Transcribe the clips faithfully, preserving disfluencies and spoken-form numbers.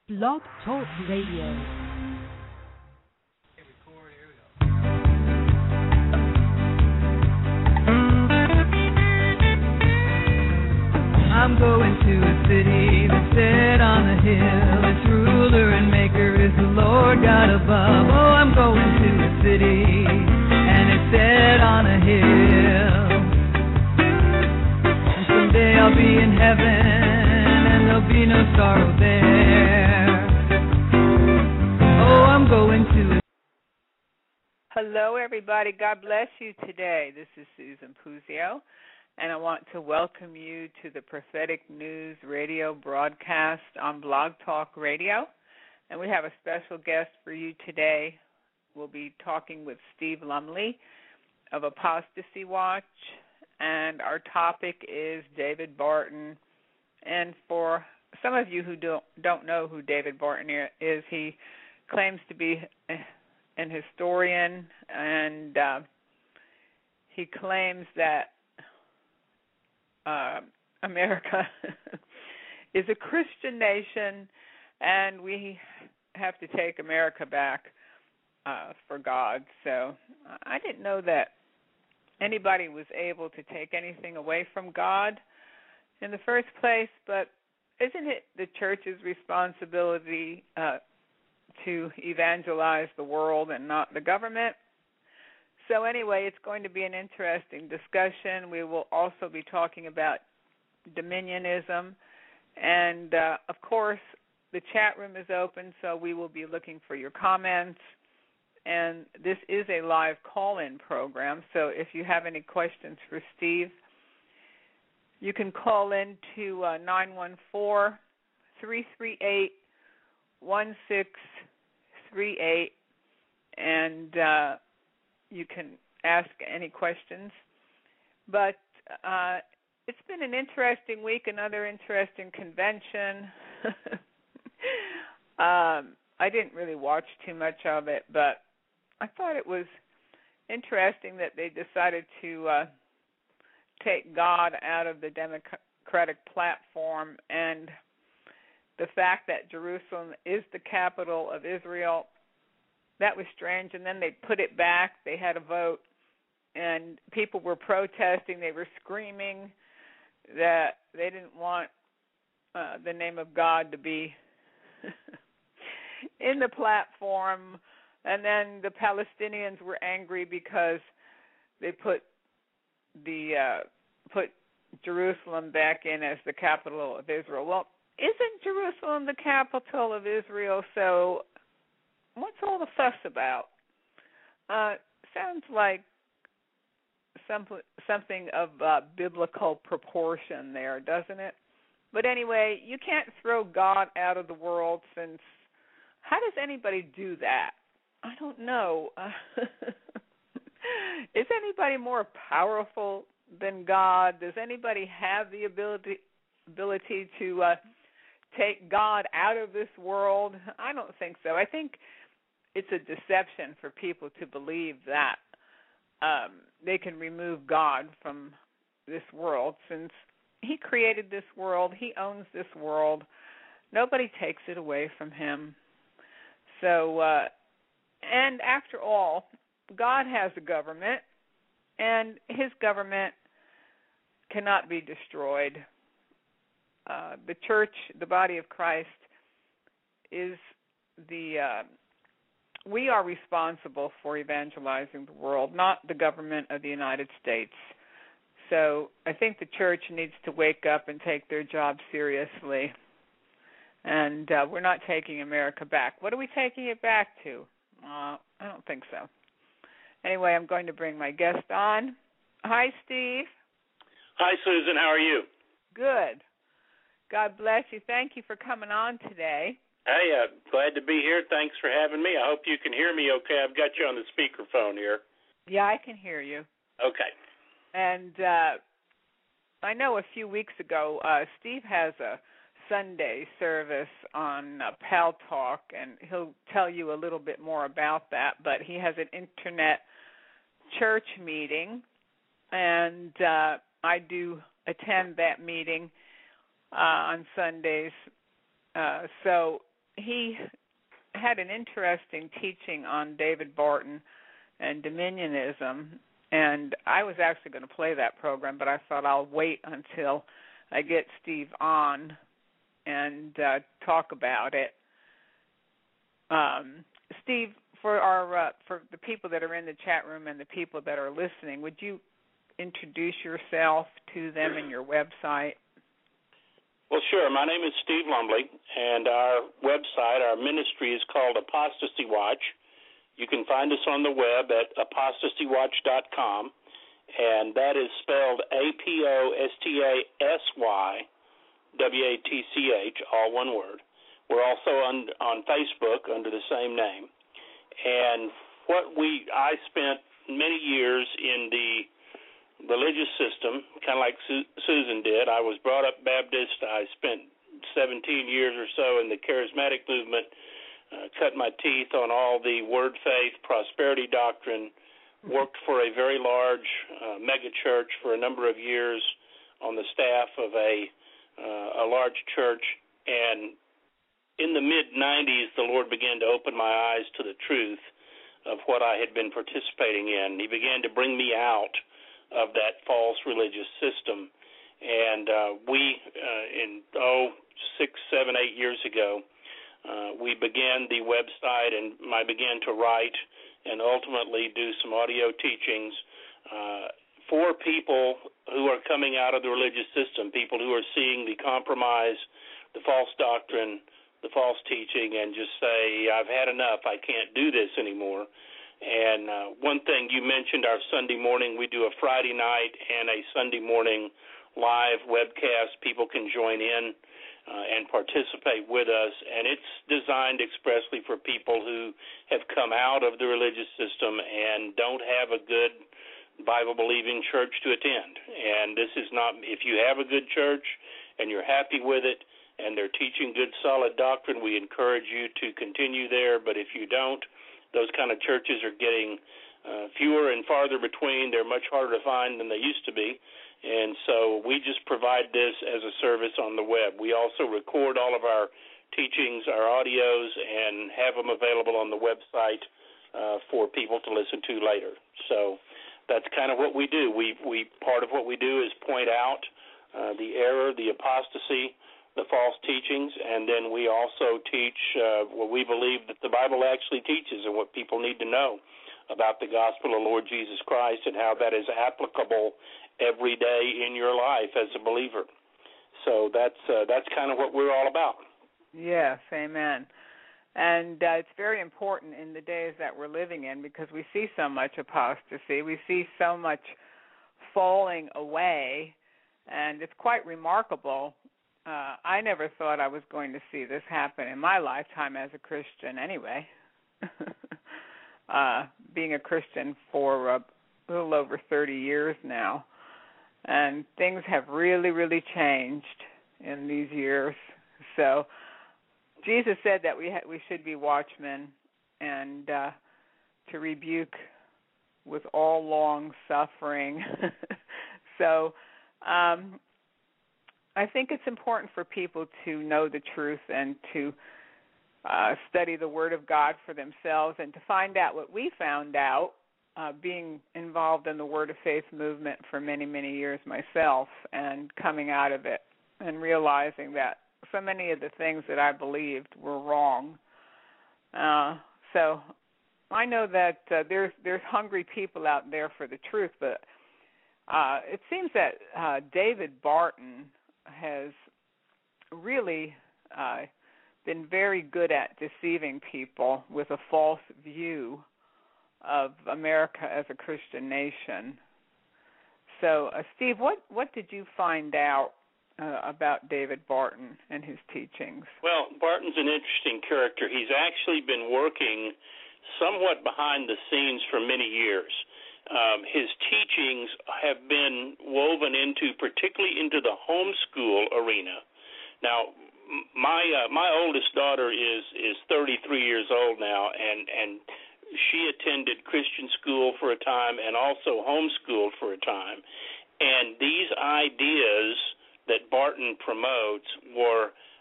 Blog Talk Radio. I'm going to a city that's set on a hill. Its ruler and maker is the Lord God above. Oh, I'm going to a city, and it's set on a hill. And someday I'll be in heaven, and there'll be no sorrow there. Oh, I'm going to a... Hello, everybody. God bless you today. This is Susan Puzio. And I want to welcome you to the Prophetic News radio broadcast on Blog Talk Radio. And we have a special guest for you today. We'll be talking with Steve Lumley of Apostasy Watch. And our topic is David Barton. And for some of you who don't, don't know who David Barton is, he claims to be an historian. And uh, he claims that Uh, America is a Christian nation, and we have to take America back uh, for God. So I didn't know that anybody was able to take anything away from God in the first place, but isn't it the church's responsibility uh, to evangelize the world and not the government? So anyway, it's going to be an interesting discussion. We will also be talking about dominionism. And, uh, of course, the chat room is open, so we will be looking for your comments. And this is a live call-in program, so if you have any questions for Steve, you can call in to uh, nine one four, three three eight, one six three eight, and uh, you can ask any questions. But uh, it's been an interesting week, another interesting convention. um, I didn't really watch too much of it, but I thought it was interesting that they decided to uh, take God out of the Democratic platform, and the fact that Jerusalem is the capital of Israel. That was strange, and then they put it back. They had a vote, and people were protesting. They were screaming that they didn't want uh, the name of God to be in the platform. And then the Palestinians were angry because they put the uh, put Jerusalem back in as the capital of Israel. Well, isn't Jerusalem the capital of Israel? So what's all the fuss about? Uh, sounds like some, something of uh, biblical proportion there, doesn't it? But anyway, you can't throw God out of the world, since how does anybody do that? I don't know. Uh, is anybody more powerful than God? Does anybody have the ability ability to uh, take God out of this world? I don't think so. I think it's a deception for people to believe that um, they can remove God from this world, since He created this world. He owns this world. Nobody takes it away from Him. So, uh, and after all, God has a government, and His government cannot be destroyed. Uh, the church, the body of Christ, is the uh, we are responsible for evangelizing the world, not the government of the United States. So I think the church needs to wake up and take their job seriously. And uh, we're not taking America back. What are we taking it back to? Uh, I don't think so. Anyway, I'm going to bring my guest on. Hi, Steve. Hi, Susan. How are you? Good. God bless you. Thank you for coming on today. Hey, uh, glad to be here. Thanks for having me. I hope you can hear me okay. I've got you on the speakerphone here. Yeah, I can hear you. Okay. And uh, I know a few weeks ago, uh, Steve has a Sunday service on uh, Pal Talk, and he'll tell you a little bit more about that. But he has an internet church meeting, and uh, I do attend that meeting uh, on Sundays. Uh, so he had an interesting teaching on David Barton and dominionism, and I was actually going to play that program, but I thought I'll wait until I get Steve on and uh, talk about it. Um, Steve, for our uh, for the people that are in the chat room and the people that are listening, would you introduce yourself to them and your website? Well, sure. My name is Steve Lumley, and our website, our ministry is called Apostasy Watch. You can find us on the web at apostasy watch dot com, and that is spelled A P O S T A S Y W A T C H, all one word. We're also on, on Facebook under the same name. And what we, I spent many years in the religious system, kind of like Su- Susan did. I was brought up Baptist. I spent seventeen years or so in the charismatic movement, uh, cut my teeth on all the word faith, prosperity doctrine, worked for a very large uh, mega church for a number of years on the staff of a, uh, a large church. And in the mid nineties, the Lord began to open my eyes to the truth of what I had been participating in. He began to bring me out of that false religious system. And uh, we, uh, in, oh, six, seven, eight years ago, uh, we began the website, and I began to write and ultimately do some audio teachings uh, for people who are coming out of the religious system, people who are seeing the compromise, the false doctrine, the false teaching, and just say, I've had enough, I can't do this anymore. And uh, one thing you mentioned, our Sunday morning, we do a Friday night and a Sunday morning live webcast. People can join in uh, and participate with us, and it's designed expressly for people who have come out of the religious system and don't have a good Bible-believing church to attend. And this is not, if you have a good church and you're happy with it and they're teaching good, solid doctrine, we encourage you to continue there. But if you don't, those kind of churches are getting uh, fewer and farther between. They're much harder to find than they used to be. And so we just provide this as a service on the web. We also record all of our teachings, our audios, and have them available on the website uh, for people to listen to later. So that's kind of what we do. We, we part of what we do is point out uh, the error, the apostasy, the false teachings, and then we also teach uh, what we believe that the Bible actually teaches and what people need to know about the gospel of Lord Jesus Christ and how that is applicable every day in your life as a believer. So that's uh, that's kind of what we're all about. Yes, amen. And uh, it's very important in the days that we're living in because we see so much apostasy. We see so much falling away, and it's quite remarkable. Uh, I never thought I was going to see this happen in my lifetime as a Christian anyway, uh, being a Christian for a little over thirty years now. And things have really, really changed in these years. So Jesus said that we ha- we should be watchmen and uh, to rebuke with all long suffering. so um I think it's important for people to know the truth and to uh, study the Word of God for themselves and to find out what we found out, uh, being involved in the Word of Faith movement for many, many years myself and coming out of it and realizing that so many of the things that I believed were wrong. Uh, so I know that uh, there's there's hungry people out there for the truth, but uh, it seems that uh, David Barton has really uh, been very good at deceiving people with a false view of America as a Christian nation. So, uh, Steve, what, what did you find out uh, about David Barton and his teachings? Well, Barton's an interesting character. He's actually been working somewhat behind the scenes for many years. Um, his teachings have been woven into, particularly into the homeschool arena. Now, my uh, my oldest daughter is is thirty-three years old now, and and she attended Christian school for a time and also homeschooled for a time. And these ideas that Barton promotes were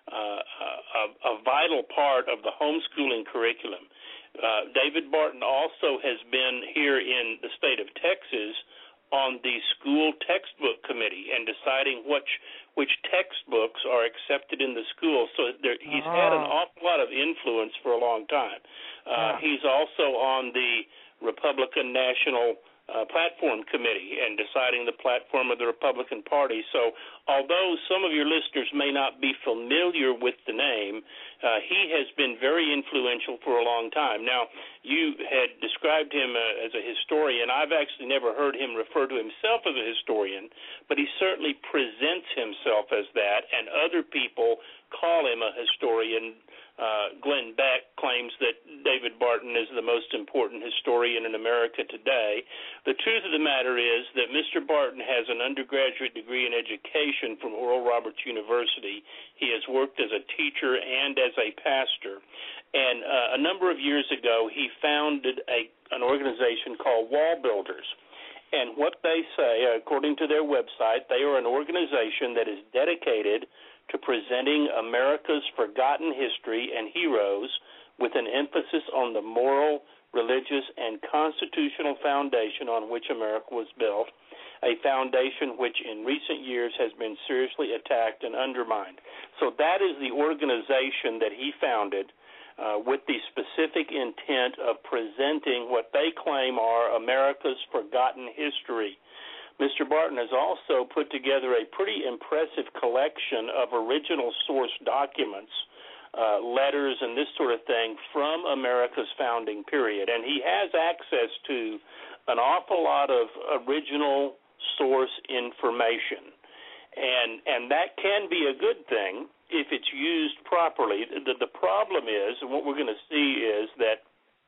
uh, a, a vital part of the homeschooling curriculum. Uh, David Barton also has been here in the state of Texas on the school textbook committee and deciding which which textbooks are accepted in the school. So there, he's oh. had an awful lot of influence for a long time. Uh, yeah. He's also on the Republican National Uh, platform committee and deciding the platform of the Republican Party. So although some of your listeners may not be familiar with the name, uh, he has been very influential for a long time. Now, you had described him uh, as a historian. I've actually never heard him refer to himself as a historian, but he certainly presents himself as that, and other people call him a historian. Uh, Glenn Beck claims that David Barton is the most important historian in America today. The truth of the matter is that Mister Barton has an undergraduate degree in education from Oral Roberts University. He has worked as a teacher and as a pastor. And uh, a number of years ago, he founded a, an organization called Wall Builders. And what they say, according to their website, they are an organization that is dedicated to presenting America's forgotten history and heroes with an emphasis on the moral, religious, and constitutional foundation on which America was built, a foundation which in recent years has been seriously attacked and undermined. So that is the organization that he founded uh, with the specific intent of presenting what they claim are America's forgotten history. Mister Barton has also put together a pretty impressive collection of original source documents, uh, letters and this sort of thing from America's founding period. And he has access to an awful lot of original source information. And and that can be a good thing if it's used properly. The, the problem is, and what we're going to see is that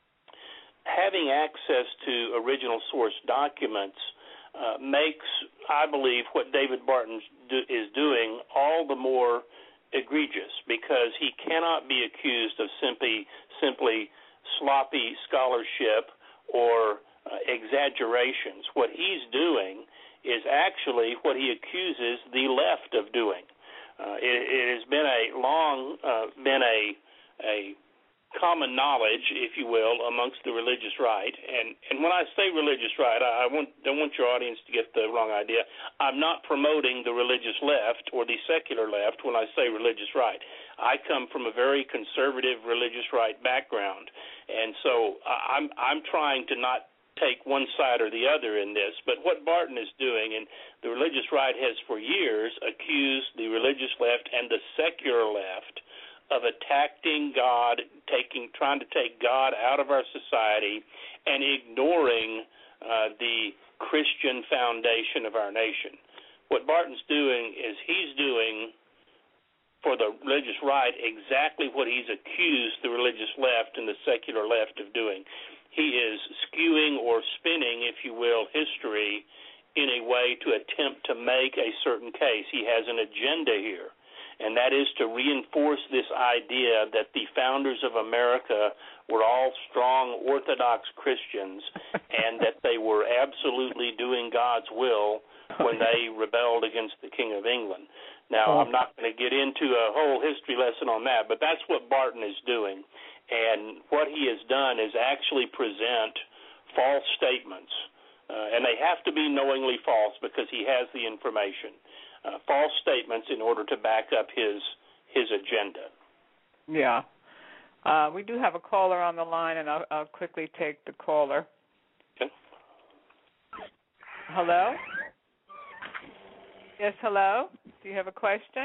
having access to original source documents Uh, makes, I believe, what David Barton do, is doing all the more egregious, because he cannot be accused of simply simply sloppy scholarship or uh, exaggerations. What he's doing is actually what he accuses the left of doing. Uh, it, it has been a long uh, been a a common knowledge, if you will, amongst the religious right. And, and when I say religious right, I, I want, don't want your audience to get the wrong idea. I'm not promoting the religious left or the secular left when I say religious right. I come from a very conservative religious right background, and so I'm, I'm trying to not take one side or the other in this. But what Barton is doing, and the religious right has for years accused the religious left and the secular left of attacking God, taking, trying to take God out of our society, and ignoring uh, the Christian foundation of our nation. What Barton's doing is he's doing for the religious right exactly what he's accused the religious left and the secular left of doing. He is skewing or spinning, if you will, history in a way to attempt to make a certain case. He has an agenda here, and that is to reinforce this idea that the founders of America were all strong Orthodox Christians and that they were absolutely doing God's will when they rebelled against the King of England. Now, I'm not going to get into a whole history lesson on that, but that's what Barton is doing. And what he has done is actually present false statements, uh, and they have to be knowingly false because he has the information. Uh, false statements in order to back up his his agenda. Yeah. Uh, we do have a caller on the line, and I'll, I'll quickly take the caller. Okay. Hello? Yes, hello? Do you have a question?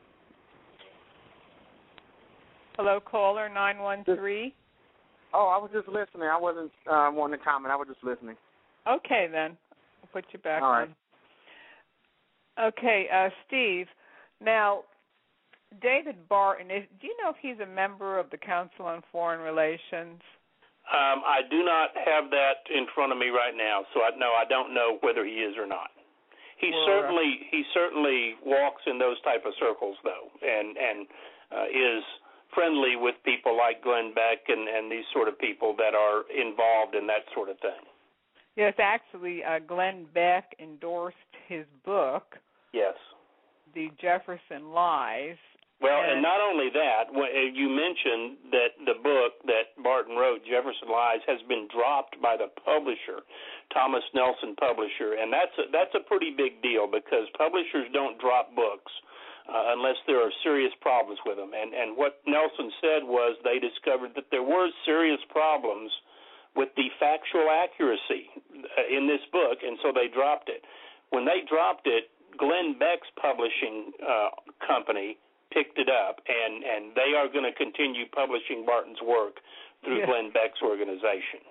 Hello, caller, nine one three. Oh, I was just listening. I wasn't uh, wanting to comment. I was just listening. Okay, then. I'll put you back All on. right. Okay, uh, Steve, now, David Barton, is, do you know if he's a member of the Council on Foreign Relations? Um, I do not have that in front of me right now, so I, no, I don't know whether he is or not. He well, certainly he certainly walks in those type of circles, though, and and uh, is friendly with people like Glenn Beck and, and these sort of people that are involved in that sort of thing. Yes, actually, uh, Glenn Beck endorsed his book, Yes. The Jefferson Lies, Well, and, and not only that, you mentioned that the book that Barton wrote, Jefferson Lies, has been dropped by the publisher, Thomas Nelson Publisher, and that's a, that's a pretty big deal because publishers don't drop books uh, unless there are serious problems with them. And, and what Nelson said was they discovered that there were serious problems with the factual accuracy in this book, and so they dropped it. When they dropped it, Glenn Beck's publishing uh, company picked it up, and, and they are going to continue publishing Barton's work through yeah. Glenn Beck's organization.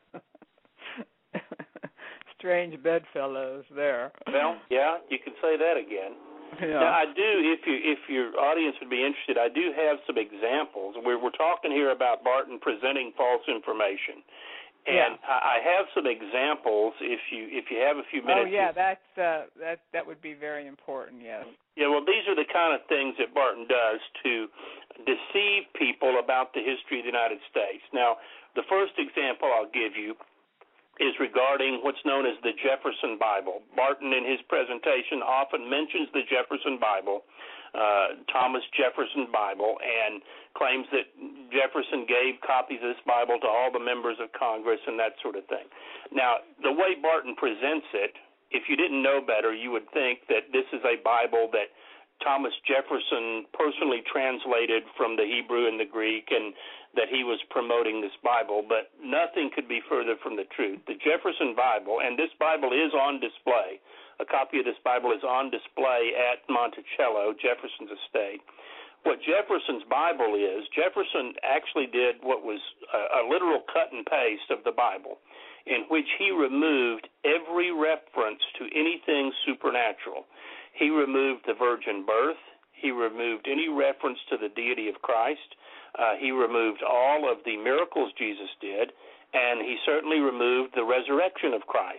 Strange bedfellows there. Well, yeah, you can say that again. Yeah. Now, I do, if you if your audience would be interested, I do have some examples. We're, we're talking here about Barton presenting false information. And yeah. I have some examples. If you if you have a few minutes. Oh yeah, that's uh, that that would be very important. Yes. Yeah. Well, these are the kind of things that Barton does to deceive people about the history of the United States. Now, the first example I'll give you is regarding what's known as the Jefferson Bible. Barton, in his presentation, often mentions the Jefferson Bible, uh, Thomas Jefferson Bible, and claims that Jefferson gave copies of this Bible to all the members of Congress and that sort of thing. Now, the way Barton presents it, if you didn't know better, you would think that this is a Bible that Thomas Jefferson personally translated from the Hebrew and the Greek, and that he was promoting this Bible, but nothing could be further from the truth. The Jefferson Bible, and this Bible is on display, a copy of this Bible is on display at Monticello, Jefferson's estate. What Jefferson's Bible is, Jefferson actually did what was a, a literal cut and paste of the Bible, in which he removed every reference to anything supernatural. He removed the virgin birth. He removed any reference to the deity of Christ. Uh, he removed all of the miracles Jesus did, and he certainly removed the resurrection of Christ.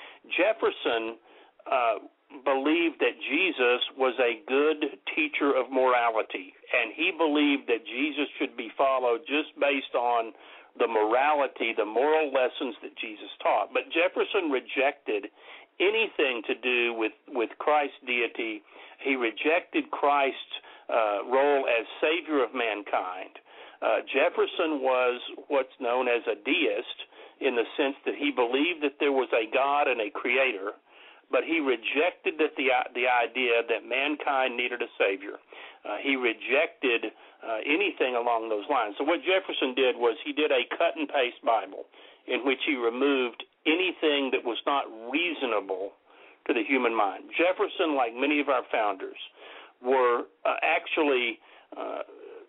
Jefferson uh, believed that Jesus was a good teacher of morality, and he believed that Jesus should be followed just based on the morality, the moral lessons that Jesus taught. But Jefferson rejected anything to do with, with Christ's deity. He rejected Christ's uh, role as Savior of mankind. Uh, Jefferson was what's known as a deist in the sense that he believed that there was a God and a creator, but he rejected that the, the idea that mankind needed a Savior. Uh, he rejected uh, anything along those lines. So what Jefferson did was he did a cut-and-paste Bible in which he removed anything that was not reasonable to the human mind. Jefferson, like many of our founders, were uh, actually uh,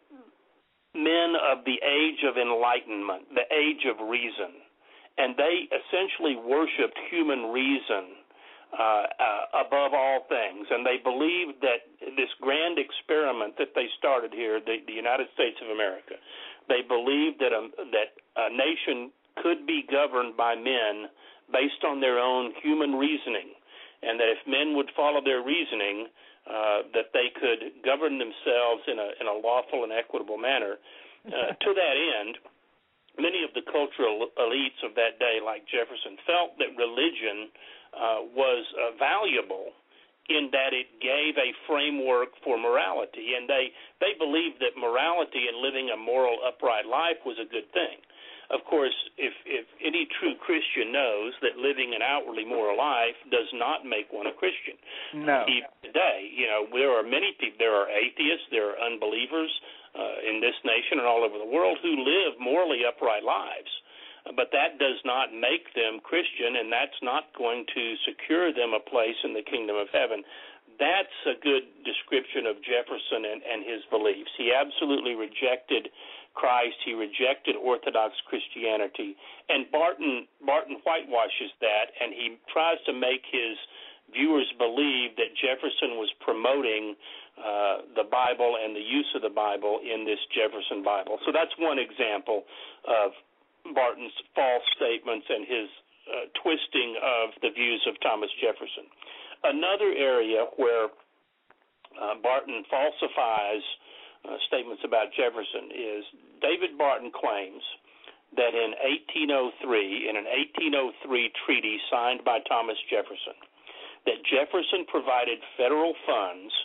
men of the age of enlightenment, the age of reason, and they essentially worshiped human reason uh, uh, above all things, and they believed that this grand experiment that they started here, the, the United States of America, they believed that a, that a nation could be governed by men based on their own human reasoning, and that if men would follow their reasoning, Uh, that they could govern themselves in a in a lawful and equitable manner. Uh, to that end, many of the cultural elites of that day, like Jefferson, felt that religion uh, was uh, valuable in that it gave a framework for morality, and they, they believed that morality and living a moral, upright life was a good thing. Of course, if, if any true Christian knows that living an outwardly moral life does not make one a Christian. No. Even today, you know, there are many people, there are atheists, there are unbelievers uh, in this nation and all over the world who live morally upright lives. But that does not make them Christian, and that's not going to secure them a place in the kingdom of heaven. That's a good description of Jefferson and, and his beliefs. He absolutely rejected Christ. He rejected Orthodox Christianity. And Barton Barton whitewashes that, and he tries to make his viewers believe that Jefferson was promoting uh, the Bible and the use of the Bible in this Jefferson Bible. So that's one example of Barton's false statements and his uh, twisting of the views of Thomas Jefferson. Another area where uh, Barton falsifies uh, statements about Jefferson is David Barton claims that in eighteen oh three, in an eighteen oh three treaty signed by Thomas Jefferson, that Jefferson provided federal funds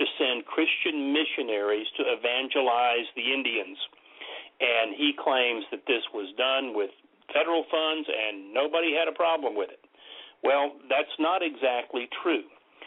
to send Christian missionaries to evangelize the Indians. And he claims that this was done with federal funds and nobody had a problem with it. Well, that's not exactly true.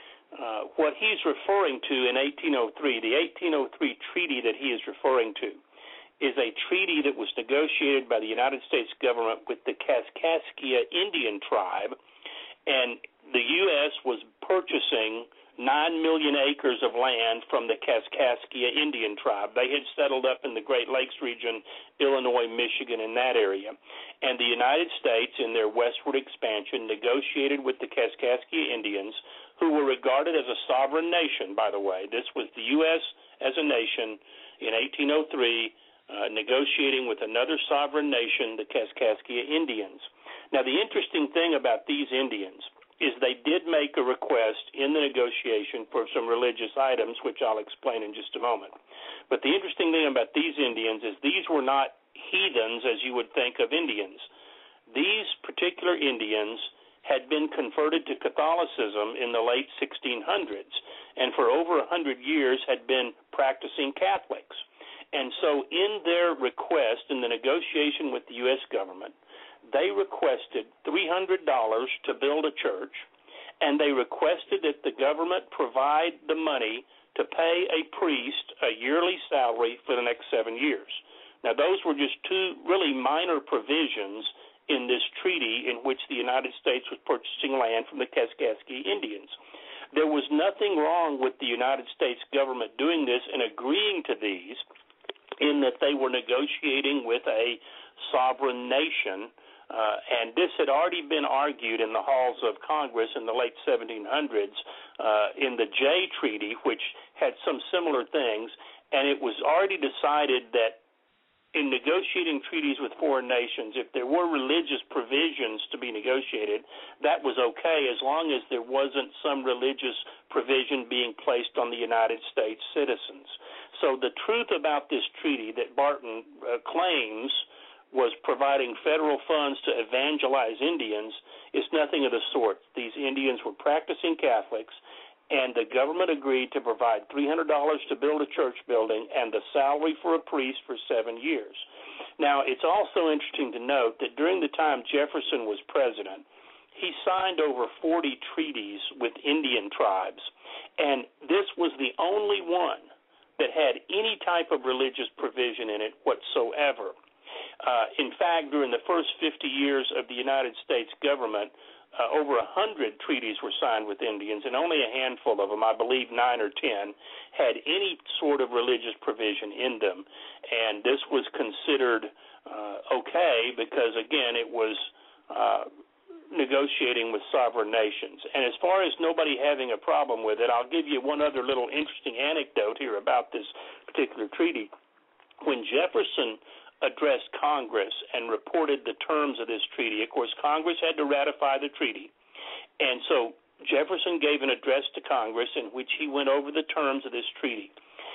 Uh, what he's referring to in eighteen oh three, the eighteen oh three treaty that he is referring to, is a treaty that was negotiated by the United States government with the Kaskaskia Indian tribe, and the U S was purchasing nine million acres of land from the Kaskaskia Indian tribe. They had settled up in the Great Lakes region, Illinois, Michigan, in that area. And the United States, in their westward expansion, negotiated with the Kaskaskia Indians, who were regarded as a sovereign nation, by the way. This was the U S as a nation in eighteen oh three, uh, negotiating with another sovereign nation, the Kaskaskia Indians. Now, the interesting thing about these Indians is they did make a request in the negotiation for some religious items, which I'll explain in just a moment. But the interesting thing about these Indians is these were not heathens as you would think of Indians. These particular Indians had been converted to Catholicism in the late sixteen hundreds, and for over one hundred years had been practicing Catholics. And so in their request in the negotiation with the U S government, they requested three hundred dollars to build a church, and they requested that the government provide the money to pay a priest a yearly salary for the next seven years. Now, those were just two really minor provisions in this treaty in which the United States was purchasing land from the Kaskaskia Indians. There was nothing wrong with the United States government doing this and agreeing to these, in that they were negotiating with a sovereign nation. Uh, and this had already been argued in the halls of Congress in the late seventeen hundreds uh, in the Jay Treaty, which had some similar things, and it was already decided that in negotiating treaties with foreign nations, if there were religious provisions to be negotiated, that was okay as long as there wasn't some religious provision being placed on the United States citizens. So the truth about this treaty that Barton uh, claims was providing federal funds to evangelize Indians is nothing of the sort. These Indians were practicing Catholics, and the government agreed to provide three hundred dollars to build a church building and the salary for a priest for seven years. Now, it's also interesting to note that during the time Jefferson was president, he signed over forty treaties with Indian tribes, and this was the only one that had any type of religious provision in it whatsoever. Uh, in fact, during the first fifty years of the United States government, uh, over one hundred treaties were signed with Indians, and only a handful of them, I believe nine or ten, had any sort of religious provision in them. And this was considered uh, okay because, again, it was uh, negotiating with sovereign nations. And as far as nobody having a problem with it, I'll give you one other little interesting anecdote here about this particular treaty. When Jefferson addressed Congress and reported the terms of this treaty, of course, Congress had to ratify the treaty. And so Jefferson gave an address to Congress in which he went over the terms of this treaty.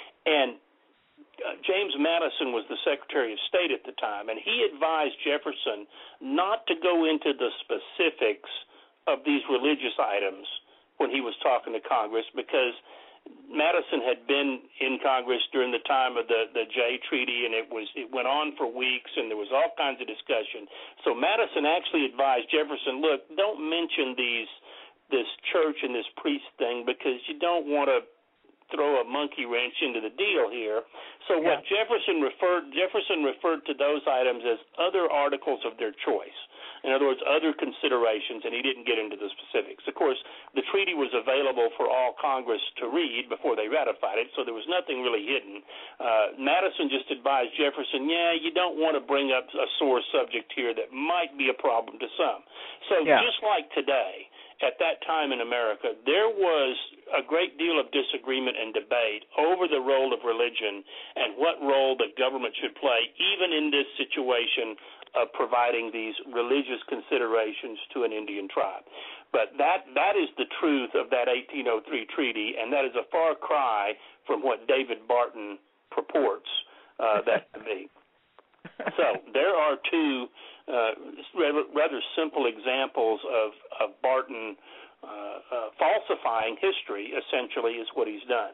And uh, James Madison was the Secretary of State at the time, and he advised Jefferson not to go into the specifics of these religious items when he was talking to Congress, because Madison had been in Congress during the time of the, the Jay Treaty, and it was it went on for weeks, and there was all kinds of discussion. So Madison actually advised Jefferson, look, don't mention these this church and this priest thing because you don't want to throw a monkey wrench into the deal here. So yeah. what Jefferson referred Jefferson referred to those items as other articles of their choice. In other words, other considerations, and he didn't get into the specifics. Of course, the treaty was available for all Congress to read before they ratified it, so there was nothing really hidden. Uh, Madison just advised Jefferson, yeah, you don't want to bring up a sore subject here that might be a problem to some. So yeah. just like today, at that time in America, there was a great deal of disagreement and debate over the role of religion and what role the government should play, even in this situation of providing these religious considerations to an Indian tribe. But that that is the truth of that eighteen oh three treaty, and that is a far cry from what David Barton purports uh, that to be. So there are two uh, rather, rather simple examples of, of Barton uh, uh, falsifying history, essentially, is what he's done.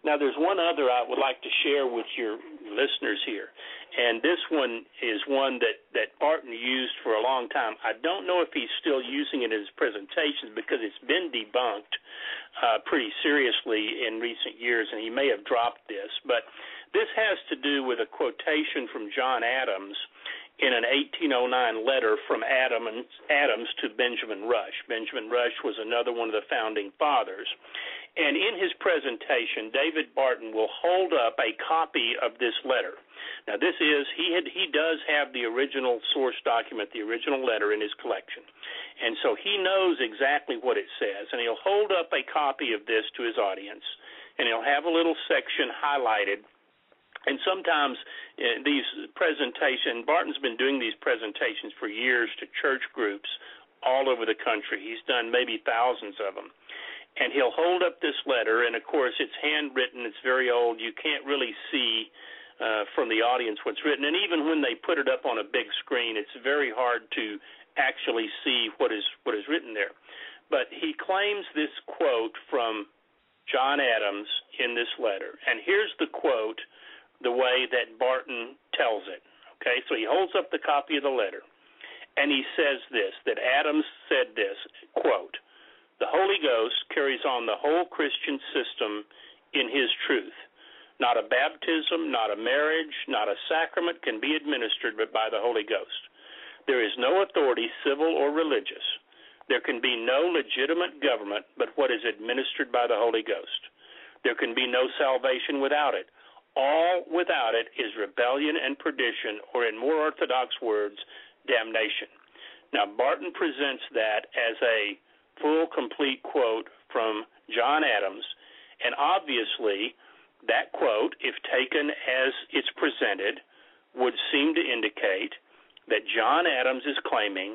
Now, there's one other I would like to share with your listeners here, and this one is one that, that Barton used for a long time. I don't know if he's still using it in his presentations because it's been debunked uh, pretty seriously in recent years, and he may have dropped this. But this has to do with a quotation from John Adams in an eighteen oh nine letter from Adam and, Adams to Benjamin Rush. Benjamin Rush was another one of the founding fathers. And in his presentation, David Barton will hold up a copy of this letter. Now, this is, he had, he does have the original source document, the original letter in his collection. And so he knows exactly what it says. And he'll hold up a copy of this to his audience, and he'll have a little section highlighted. And sometimes uh, these presentations, Barton's been doing these presentations for years to church groups all over the country. He's done maybe thousands of them. And he'll hold up this letter, and, of course, it's handwritten. It's very old. You can't really see uh, from the audience what's written. And even when they put it up on a big screen, it's very hard to actually see what is what is written there. But he claims this quote from John Adams in this letter. And here's the quote the way that Barton tells it. Okay, so he holds up the copy of the letter, and he says this, that Adams said this, quote, "The Holy Ghost carries on the whole Christian system in his truth. Not a baptism, not a marriage, not a sacrament can be administered but by the Holy Ghost. There is no authority, civil or religious. There can be no legitimate government but what is administered by the Holy Ghost. There can be no salvation without it. All without it is rebellion and perdition, or in more orthodox words, damnation." Now, Barton presents that as a full, complete quote from John Adams, and obviously that quote, if taken as it's presented, would seem to indicate that John Adams is claiming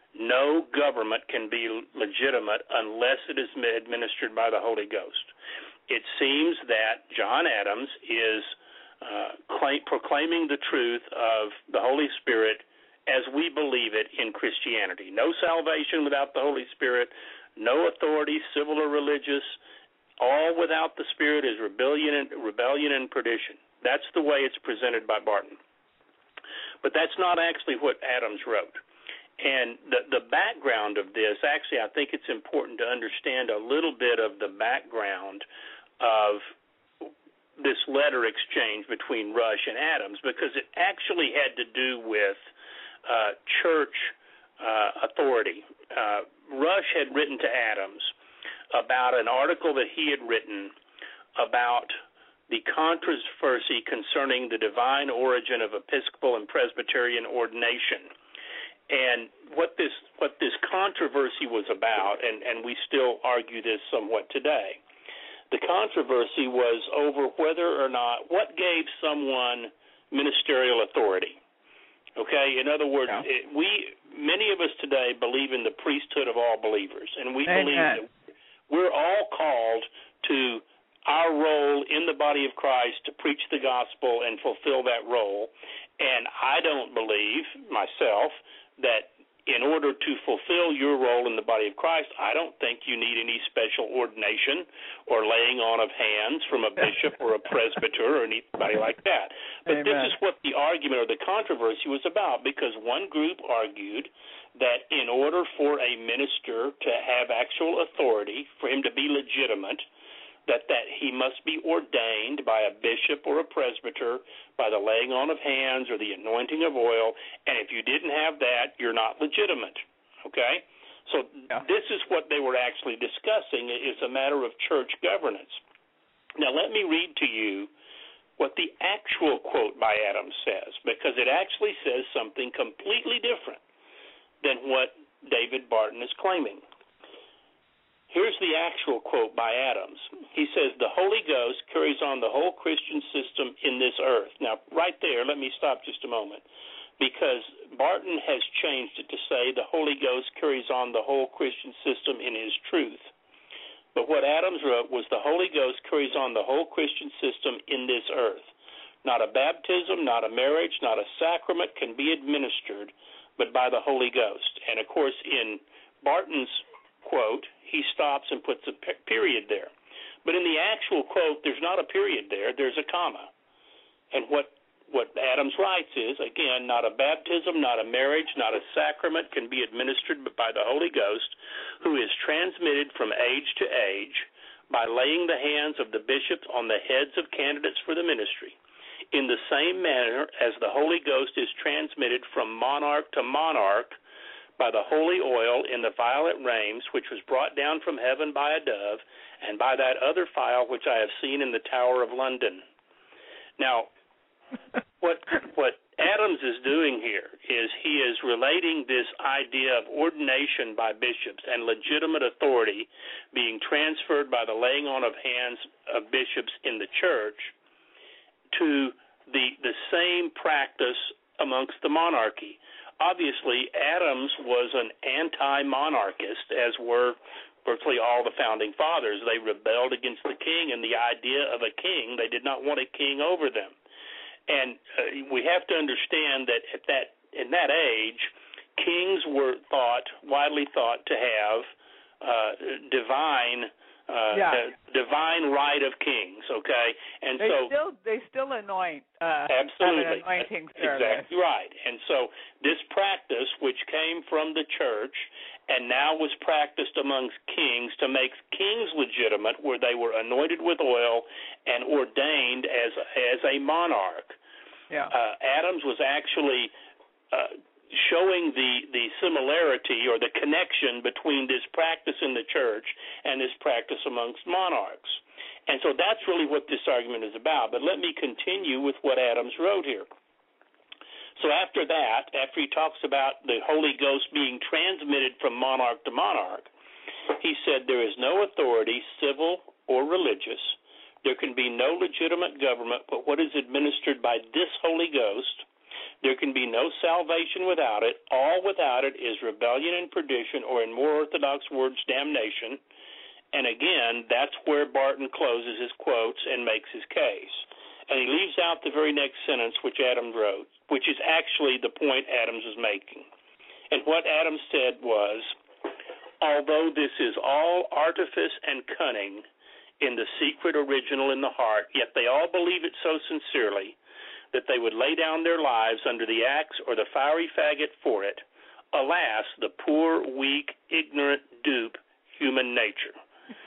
no government can be legitimate unless it is administered by the Holy Ghost. It seems that John Adams is uh, claim, proclaiming the truth of the Holy Spirit as we believe it in Christianity. No salvation without the Holy Spirit, no authority, civil or religious. All without the Spirit is rebellion and, rebellion and perdition. That's the way it's presented by Barton. But that's not actually what Adams wrote. And the, the background of this, actually, I think it's important to understand a little bit of the background of this letter exchange between Rush and Adams, because it actually had to do with Uh, church uh, authority. Uh, Rush had written to Adams about an article that he had written about the controversy concerning the divine origin of Episcopal and Presbyterian ordination. And what this what this controversy was about, and, and we still argue this somewhat today, the controversy was over whether or not, what gave someone ministerial authority. Okay, in other words, yeah. it, we many of us today believe in the priesthood of all believers, and we Amen. believe that we're all called to our role in the body of Christ to preach the gospel and fulfill that role. And I don't believe myself that in order to fulfill your role in the body of Christ, I don't think you need any special ordination or laying on of hands from a bishop or a presbyter or anybody like that. But Amen. This is what the argument or the controversy was about, because one group argued that in order for a minister to have actual authority, for him to be legitimate, that, that he must be ordained by a bishop or a presbyter by the laying on of hands or the anointing of oil, and if you didn't have that, you're not legitimate, okay? So yeah. This is what they were actually discussing. It's a matter of church governance. Now let me read to you what the actual quote by Adams says, because it actually says something completely different than what David Barton is claiming. Here's the actual quote by Adams. He says, "The Holy Ghost carries on the whole Christian system in this earth." Now, right there, let me stop just a moment, because Barton has changed it to say the Holy Ghost carries on the whole Christian system in his truth. But what Adams wrote was the Holy Ghost carries on the whole Christian system in this earth. Not a baptism, not a marriage, not a sacrament can be administered, but by the Holy Ghost. And, of course, in Barton's quote, he stops and puts a period there. But in the actual quote, there's not a period there. There's a comma. And what what Adams writes is, again, not a baptism, not a marriage, not a sacrament can be administered but by the Holy Ghost, who is transmitted from age to age by laying the hands of the bishops on the heads of candidates for the ministry, in the same manner as the Holy Ghost is transmitted from monarch to monarch by the holy oil in the violet rains, which was brought down from heaven by a dove, and by that other phial which I have seen in the Tower of London. Now, what what Adams is doing here is he is relating this idea of ordination by bishops and legitimate authority being transferred by the laying on of hands of bishops in the church to the the same practice amongst the monarchy. Obviously, Adams was an anti-monarchist, as were virtually all the founding fathers. They rebelled against the king and the idea of a king. They did not want a king over them. And uh, we have to understand that at that in that age, kings were thought, widely thought, to have uh, divine uh, yeah. uh, divine right of kings. Okay, and they so still they still anoint uh, absolutely have an anointing service. Exactly right. And so this practice, which came from the church and now was practiced amongst kings to make kings legitimate, where they were anointed with oil and ordained as as a monarch. Yeah. Uh, Adams was actually uh, showing the, the similarity or the connection between this practice in the church and this practice amongst monarchs. And so that's really what this argument is about. But let me continue with what Adams wrote here. So after that, after he talks about the Holy Ghost being transmitted from monarch to monarch, he said there is no authority, civil or religious. There can be no legitimate government but what is administered by this Holy Ghost. There can be no salvation without it. All without it is rebellion and perdition, or in more orthodox words, damnation. And again, that's where Barton closes his quotes and makes his case. And he leaves out the very next sentence which Adams wrote, which is actually the point Adams is making. And what Adams said was, although this is all artifice and cunning in the secret original in the heart, yet they all believe it so sincerely that they would lay down their lives under the axe or the fiery faggot for it. Alas, the poor, weak, ignorant, dupe, human nature.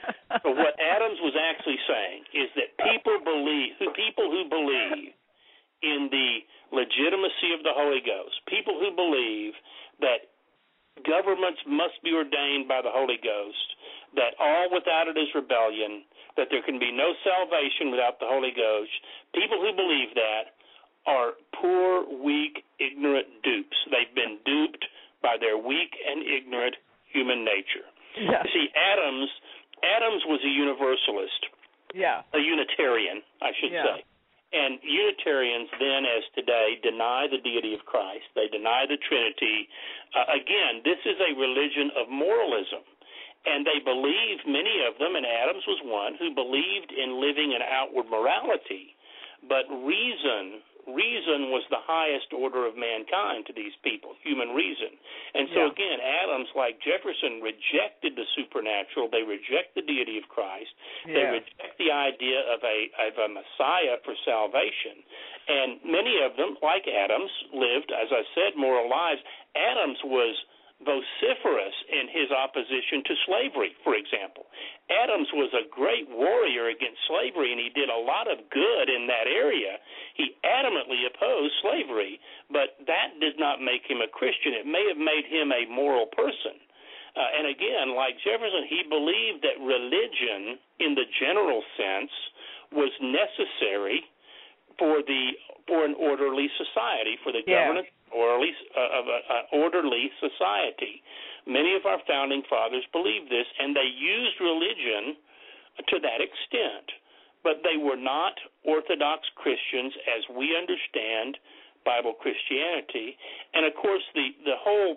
So what Adams was actually saying is that people believe, people who believe in the legitimacy of the Holy Ghost, people who believe that governments must be ordained by the Holy Ghost, that all without it is rebellion, that there can be no salvation without the Holy Ghost, people who believe that are poor, weak, ignorant dupes. They've been duped by their weak and ignorant human nature. Yeah. See, Adams Adams was a universalist, yeah, a Unitarian, I should yeah. say. And Unitarians then, as today, deny the deity of Christ. They deny the Trinity. Uh, again, this is a religion of moralism. And they believe, many of them, and Adams was one, who believed in living an outward morality. But reason, reason was the highest order of mankind to these people, human reason. And so, yeah. again, Adams, like Jefferson, rejected the supernatural. They reject the deity of Christ. Yeah. They reject the idea of a, of a Messiah for salvation. And many of them, like Adams, lived, as I said, moral lives. Adams was vociferous in his opposition to slavery, for example. Adams was a great warrior against slavery, and he did a lot of good in that area. He adamantly opposed slavery, but that did not make him a Christian. It may have made him a moral person. Uh, and again, like Jefferson, he believed that religion, in the general sense, was necessary for the for an orderly society, for the yeah. governance orderly, uh, of an orderly society. Many of our founding fathers believed this, and they used religion to that extent. But they were not Orthodox Christians as we understand Bible Christianity. And, of course, the, the whole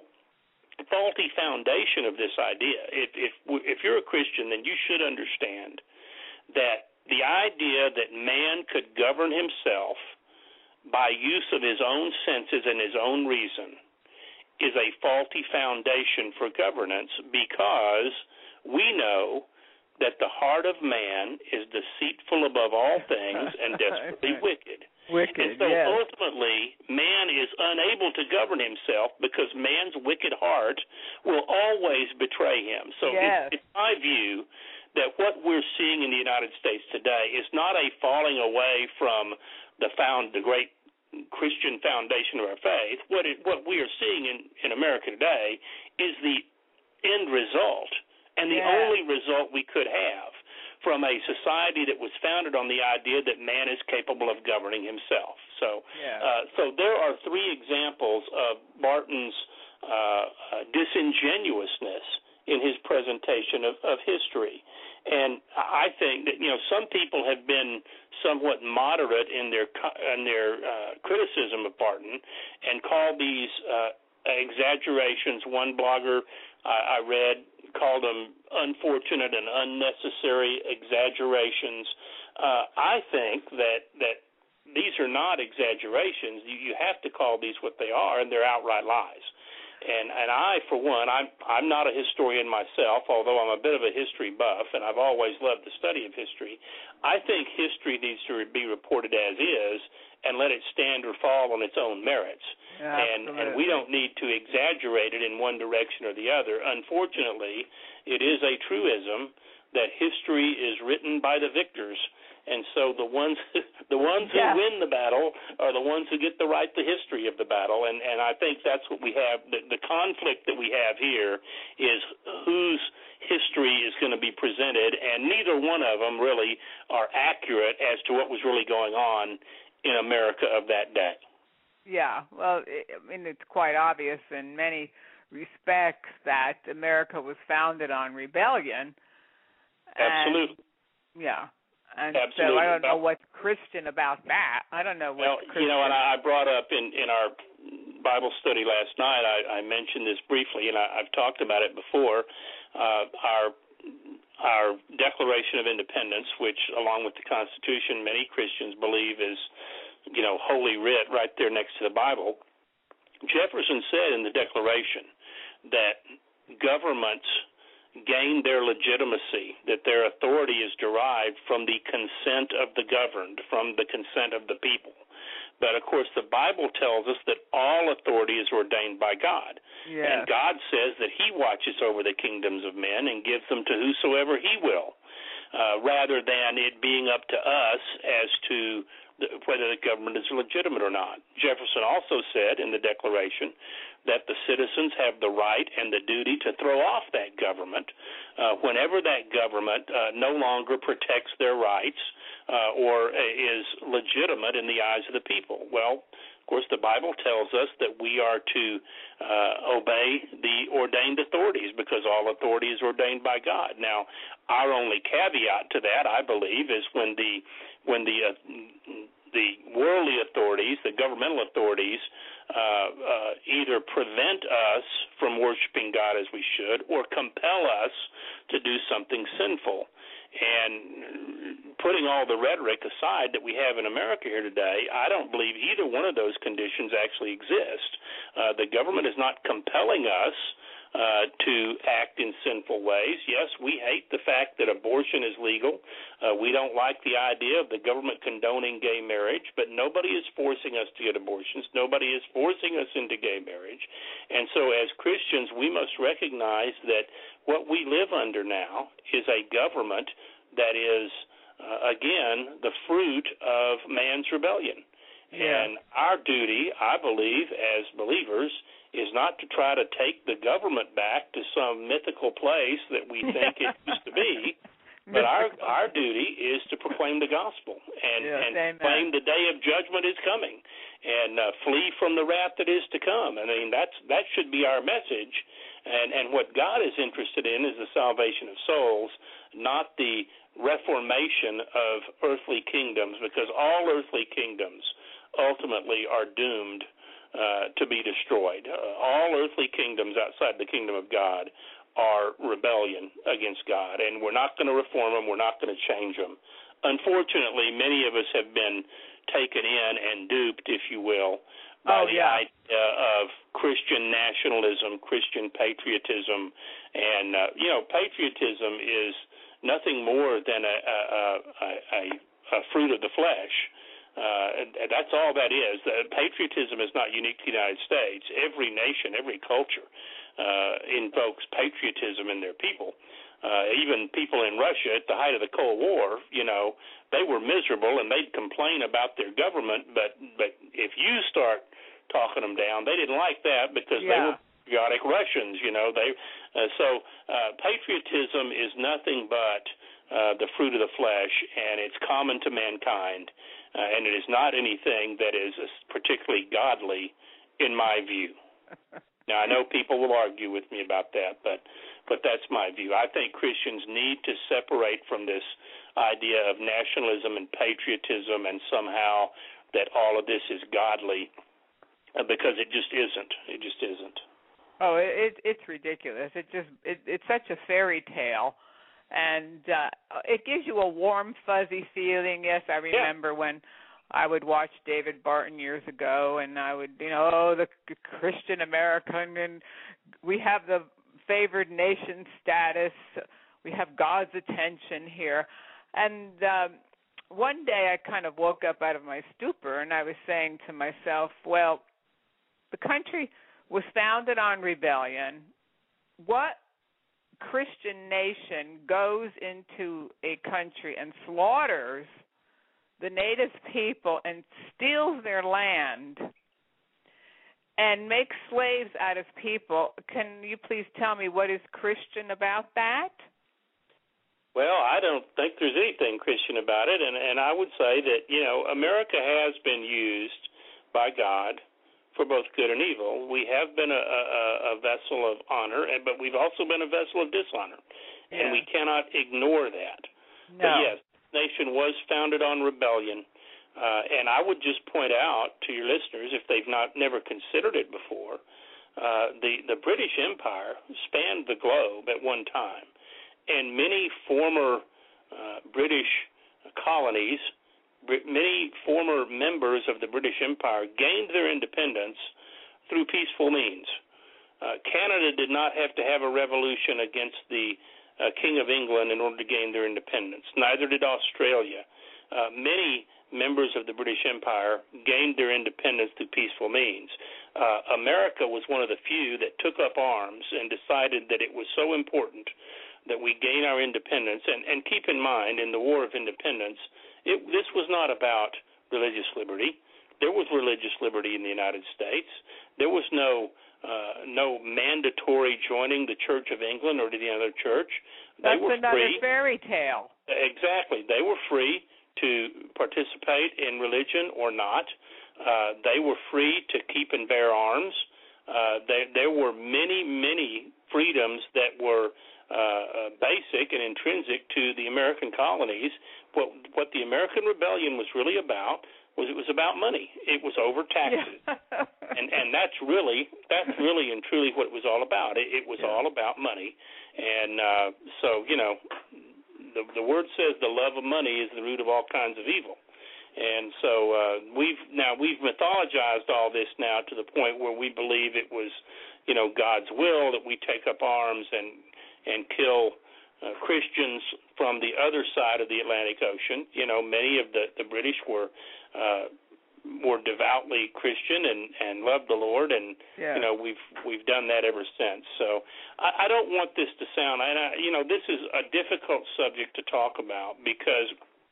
faulty foundation of this idea, if, if, if you're a Christian, then you should understand that the idea that man could govern himself by use of his own senses and his own reason is a faulty foundation for governance, because we know that the heart of man is deceitful above all things and desperately wicked. Wicked, and so yes. ultimately, man is unable to govern himself because man's wicked heart will always betray him. So yes. it's, it's my view that what we're seeing in the United States today is not a falling away from the found the great Christian foundation of our faith. What it, what we are seeing in, in America today is the end result, and the yes. only result we could have from a society that was founded on the idea that man is capable of governing himself. So, yeah. uh, so there are three examples of Barton's uh, uh, disingenuousness in his presentation of, of history. And I think that, you know, some people have been somewhat moderate in their in their uh, criticism of Barton and called these uh, exaggerations. One blogger I, I read called them unfortunate and unnecessary exaggerations. Uh, I think that that these are not exaggerations. You, you have to call these what they are, and they're outright lies. And and I, for one, I'm I'm not a historian myself, although I'm a bit of a history buff, and I've always loved the study of history. I think history needs to be reported as is and let it stand or fall on its own merits. And, and we don't need to exaggerate it in one direction or the other. Unfortunately, it is a truism that history is written by the victors, and so the ones the ones who yeah. win the battle are the ones who get to write the history of the battle. And, and I think that's what we have. The, the conflict that we have here is whose history is going to be presented, and neither one of them really are accurate as to what was really going on in America of that day. Yeah, well, I mean, it's quite obvious in many respects that America was founded on rebellion. Absolutely. And, yeah. And Absolutely. so I don't know what's Christian about that. I don't know what's well, Christian. You know, and I brought up in, in our Bible study last night, I, I mentioned this briefly, and I, I've talked about it before, uh, our our Declaration of Independence, which, along with the Constitution, many Christians believe is, you know, holy writ right there next to the Bible. Jefferson said in the Declaration that governments gain their legitimacy, that their authority is derived from the consent of the governed, from the consent of the people. But, of course, the Bible tells us that all authority is ordained by God. Yes. And God says that he watches over the kingdoms of men and gives them to whosoever he will, uh, rather than it being up to us as to the, whether the government is legitimate or not. Jefferson also said in the Declaration that the citizens have the right and the duty to throw off that government uh, whenever that government uh, no longer protects their rights uh, or is legitimate in the eyes of the people. Well, of course, the Bible tells us that we are to uh, obey the ordained authorities because all authority is ordained by God. Now, our only caveat to that, I believe, is when the when the uh, the worldly authorities, the governmental authorities, uh, uh, either prevent us from worshiping God as we should or compel us to do something sinful. And putting all the rhetoric aside that we have in America here today, I don't believe either one of those conditions actually exist. Uh, the government is not compelling us uh, to act in sinful ways. Yes, we hate the fact that abortion is legal. Uh, we don't like the idea of the government condoning gay marriage, but nobody is forcing us to get abortions. Nobody is forcing us into gay marriage. And so as Christians, we must recognize that what we live under now is a government that is, uh, again, the fruit of man's rebellion. Yeah. And our duty, I believe, as believers, is not to try to take the government back to some mythical place that we think it used to be, but our our duty is to proclaim the gospel and, yes, and amen. proclaim the day of judgment is coming and uh, flee from the wrath that is to come. I mean, that's that should be our message. And, and what God is interested in is the salvation of souls, not the reformation of earthly kingdoms, because all earthly kingdoms ultimately are doomed uh, to be destroyed. Uh, all earthly kingdoms outside the kingdom of God are rebellion against God, and we're not going to reform them. We're not going to change them. Unfortunately, many of us have been taken in and duped, if you will, by oh, the yeah. idea of Christian nationalism, Christian patriotism. And, uh, you know, patriotism is nothing more than a, a, a, a, a fruit of the flesh. Uh, that's all that is. Uh, patriotism is not unique to the United States. Every nation, every culture uh, invokes patriotism in their people. Uh, even people in Russia at the height of the Cold War, you know, they were miserable and they'd complain about their government. But but if you start talking them down, they didn't like that because yeah. they were patriotic Russians. You know, they uh, so uh, patriotism is nothing but uh, the fruit of the flesh, and it's common to mankind, uh, and it is not anything that is particularly godly, in my view. Now, I know people will argue with me about that, but but that's my view. I think Christians need to separate from this idea of nationalism and patriotism and somehow that all of this is godly, uh, because it just isn't. It just isn't. Oh, it, it's ridiculous. It just it, it's such a fairy tale, and uh, it gives you a warm, fuzzy feeling. Yes, I remember yeah. when I would watch David Barton years ago, and I would, you know, oh, the Christian American, and we have the favored nation status. We have God's attention here. And um, one day I kind of woke up out of my stupor, and I was saying to myself, well, the country was founded on rebellion. What Christian nation goes into a country and slaughters the native people and steals their land and makes slaves out of people? Can you please tell me what is Christian about that? Well, I don't think there's anything Christian about it, and, and I would say that, you know, America has been used by God for both good and evil. We have been a, a, a vessel of honor, and but we've also been a vessel of dishonor, yeah. and we cannot ignore that. No. But yes, the nation was founded on rebellion, uh, and I would just point out to your listeners, if they've not never considered it before, uh, the, the British Empire spanned the globe at one time, and many former uh, British colonies, many former members of the British Empire gained their independence through peaceful means. Uh, Canada did not have to have a revolution against the uh, King of England in order to gain their independence. Neither did Australia. Uh, many members of the British Empire gained their independence through peaceful means. Uh, America was one of the few that took up arms and decided that it was so important that we gain our independence. And, and keep in mind, in the War of Independence, it, this was not about religious liberty. There was religious liberty in the United States. There was no uh, no mandatory joining the Church of England or any other church. They That's were another free. fairy tale. Exactly. They were free to participate in religion or not. Uh, they were free to keep and bear arms. Uh, they, there were many, many freedoms that were uh, basic and intrinsic to the American colonies. What, what the American Rebellion was really about was it was about money. It was over taxes, yeah. and and that's really that's really and truly what it was all about. It, it was yeah. all about money, and uh, so you know, the the word says the love of money is the root of all kinds of evil, and so uh, we've now we've mythologized all this now to the point where we believe it was, you know, God's will that we take up arms and and kill uh, Christians from the other side of the Atlantic Ocean. You know, many of the the British were. Uh, were devoutly Christian and, and loved the Lord, and yeah. you know we've we've done that ever since. So I, I don't want this to sound, and I, you know, this is a difficult subject to talk about because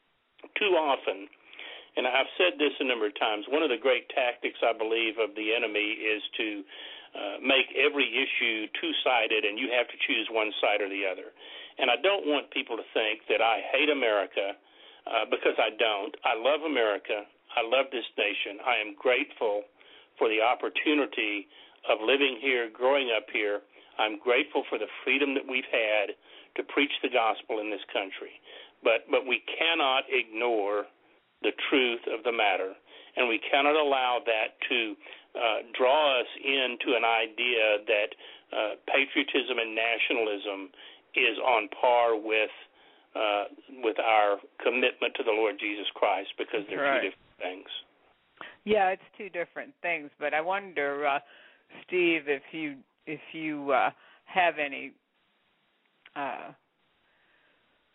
too often, and I've said this a number of times, one of the great tactics I believe of the enemy is to uh, make every issue two-sided, and you have to choose one side or the other. And I don't want people to think that I hate America. Uh, because I don't. I love America. I love this nation. I am grateful for the opportunity of living here, growing up here. I'm grateful for the freedom that we've had to preach the gospel in this country. But but we cannot ignore the truth of the matter, and we cannot allow that to uh, draw us into an idea that uh, patriotism and nationalism is on par with Uh, with our commitment to the Lord Jesus Christ, because they're right. two different things. Yeah, it's two different things. But I wonder, uh, Steve, if you if you uh, have any uh,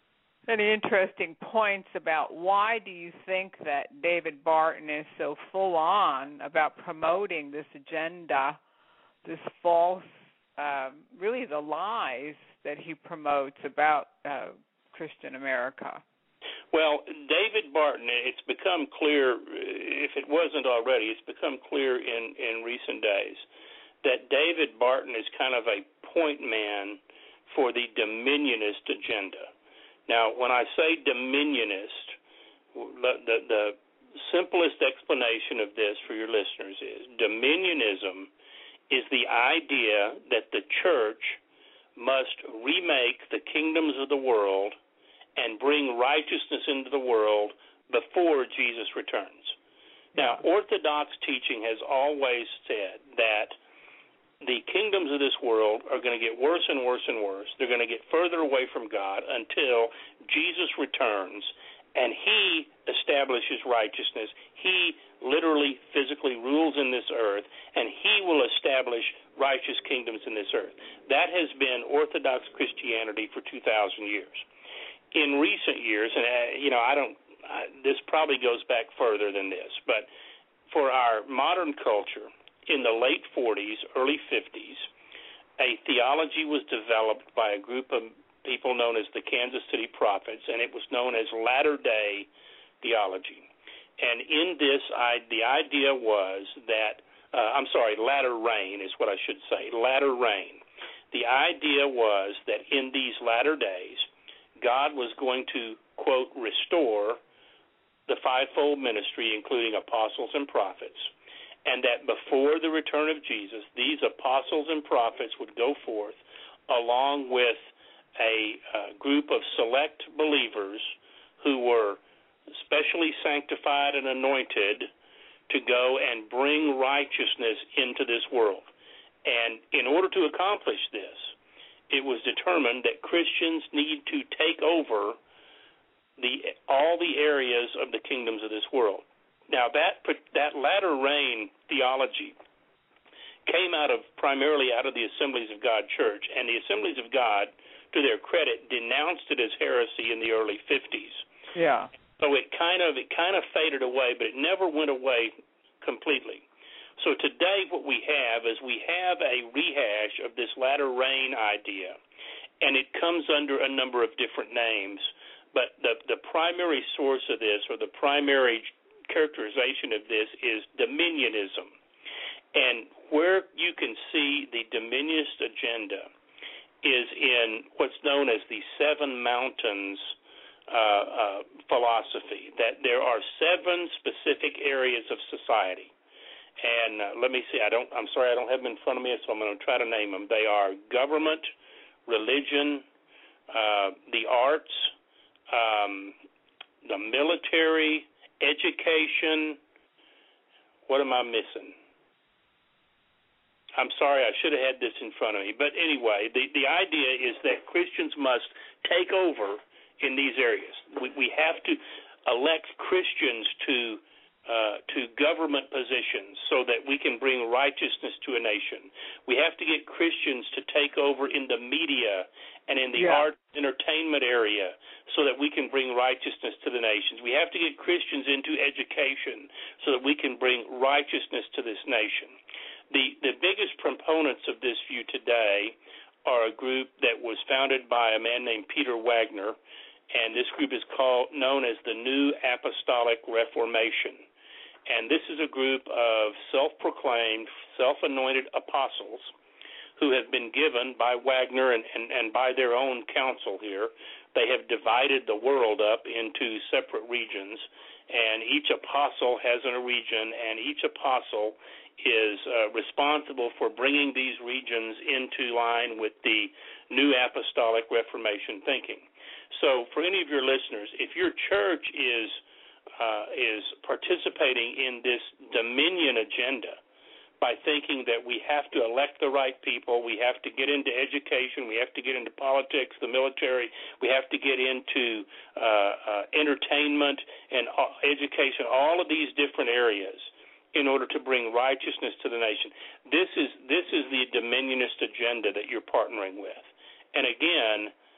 any interesting points about why do you think that David Barton is so full on about promoting this agenda, this false, um, really the lies that he promotes about uh, Christian America? Well, David Barton, it's become clear, if it wasn't already, it's become clear in, in recent days that David Barton is kind of a point man for the dominionist agenda. Now, when I say dominionist, the, the simplest explanation of this for your listeners is dominionism is the idea that the church must remake the kingdoms of the world and bring righteousness into the world before Jesus returns. Now, Orthodox teaching has always said that the kingdoms of this world are going to get worse and worse and worse. They're going to get further away from God until Jesus returns and he establishes righteousness. He literally, physically rules in this earth, and he will establish righteous kingdoms in this earth. That has been Orthodox Christianity for two thousand years. In recent years, and uh, you know, I don't, I, this probably goes back further than this, but for our modern culture, in the late forties, early fifties, a theology was developed by a group of people known as the Kansas City Prophets, and it was known as latter-day theology. And in this, I, the idea was that, uh, I'm sorry, latter rain is what I should say, latter rain. The idea was that in these latter days, God was going to, quote, restore the fivefold ministry, including apostles and prophets, and that before the return of Jesus, these apostles and prophets would go forth along with a uh, group of select believers who were specially sanctified and anointed to go and bring righteousness into this world. And in order to accomplish this, it was determined that Christians need to take over the all the areas of the kingdoms of this world. Now, that that latter rain theology came out of primarily out of the Assemblies of God Church, and the Assemblies of God, to their credit, denounced it as heresy in the early fifties. Yeah. So it kind of it kind of faded away, but it never went away completely. So today what we have is we have a rehash of this latter rain idea, and it comes under a number of different names. But the the primary source of this, or the primary characterization of this, is dominionism. And where you can see the dominionist agenda is in what's known as the Seven Mountains uh, uh, philosophy, that there are seven specific areas of society. And uh, let me see, I don't, I'm sorry I don't have them in front of me, so I'm going to try to name them. They are government, religion, uh, the arts, um, the military, education. What am I missing? I'm sorry, I should have had this in front of me. But anyway, the, the idea is that Christians must take over in these areas. We, we have to elect Christians to uh, to government positions so that we can bring righteousness to a nation. We have to get Christians to take over in the media and in the yeah. art entertainment area so that we can bring righteousness to the nations. We have to get Christians into education so that we can bring righteousness to this nation. The the biggest proponents of this view today are a group that was founded by a man named Peter Wagner, and this group is called known as the New Apostolic Reformation. And this is a group of self-proclaimed, self-anointed apostles who have been given by Wagner and, and, and by their own counsel here. They have divided the world up into separate regions, and each apostle has a region, and each apostle is uh, responsible for bringing these regions into line with the New Apostolic Reformation thinking. So for any of your listeners, if your church is uh, is participating in this dominion agenda by thinking that we have to elect the right people, we have to get into education, we have to get into politics, the military, we have to get into uh, uh, entertainment and uh, education, all of these different areas, in order to bring righteousness to the nation. This is this is the dominionist agenda that you're partnering with. And again,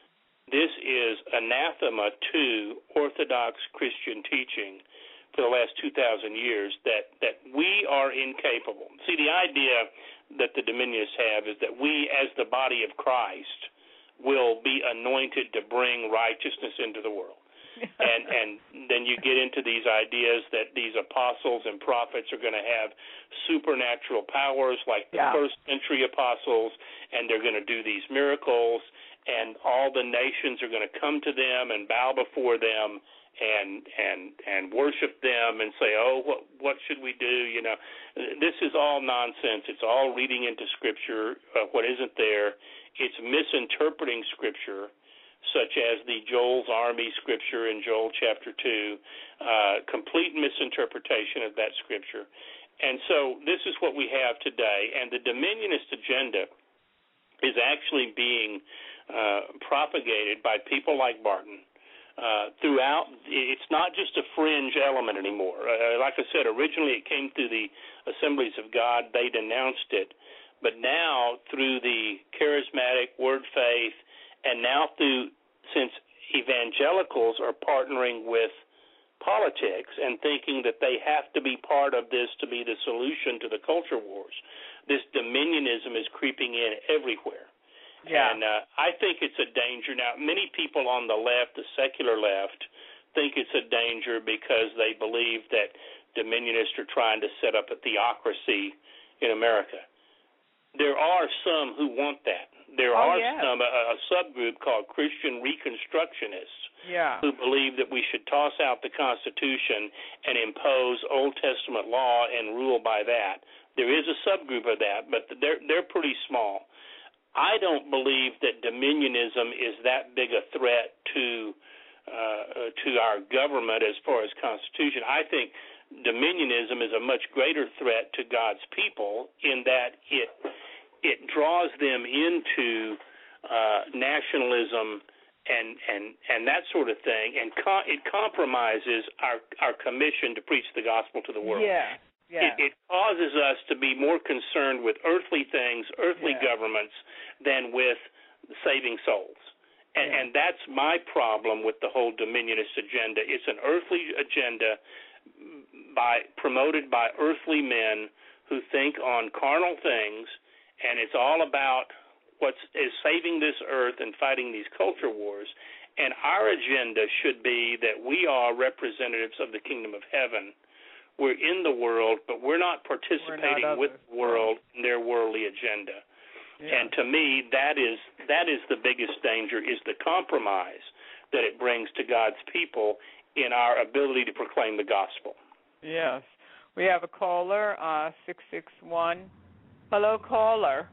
this is anathema to Orthodox Christian teaching for the last two thousand years, that, that we are incapable. See, the idea that the dominionists have is that we, as the body of Christ, will be anointed to bring righteousness into the world. and and then you get into these ideas that these apostles and prophets are going to have supernatural powers like the yeah. first century apostles, and they're going to do these miracles, and all the nations are going to come to them and bow before them and and and worship them and say, oh, what what should we do? You know, this is all nonsense. It's all reading into Scripture uh, what isn't there. It's misinterpreting Scripture, such as the Joel's Army scripture in Joel chapter two, uh, complete misinterpretation of that scripture. And so this is what we have today, and the dominionist agenda is actually being uh, propagated by people like Barton uh, throughout. It's not just a fringe element anymore. Uh, like I said, originally it came through the Assemblies of God. They denounced it. But now through the charismatic word faith, and now through, since evangelicals are partnering with politics and thinking that they have to be part of this to be the solution to the culture wars, this dominionism is creeping in everywhere. Yeah. And uh, I think it's a danger. Now, many people on the left, the secular left, think it's a danger because they believe that dominionists are trying to set up a theocracy in America. There are some who want that. There oh, are yeah. some, a, a subgroup called Christian Reconstructionists yeah. who believe that we should toss out the Constitution and impose Old Testament law and rule by that. There is a subgroup of that, but they're they're pretty small. I don't believe that dominionism is that big a threat to uh, to our government as far as Constitution. I think dominionism is a much greater threat to God's people in that it it draws them into uh, nationalism and, and and that sort of thing, and co- it compromises our our commission to preach the gospel to the world. Yeah, yeah. It, it causes us to be more concerned with earthly things, earthly yeah. governments, than with saving souls. And, yeah. and that's my problem with the whole dominionist agenda. It's an earthly agenda by promoted by earthly men who think on carnal things, and it's all about what is saving this earth and fighting these culture wars. And our agenda should be that we are representatives of the kingdom of heaven. We're in the world, but we're not participating we're not with the world in their worldly agenda. Yeah. And to me, that is that is the biggest danger, is the compromise that it brings to God's people in our ability to proclaim the gospel. Yes. We have a caller, uh, six six one. Hello, caller.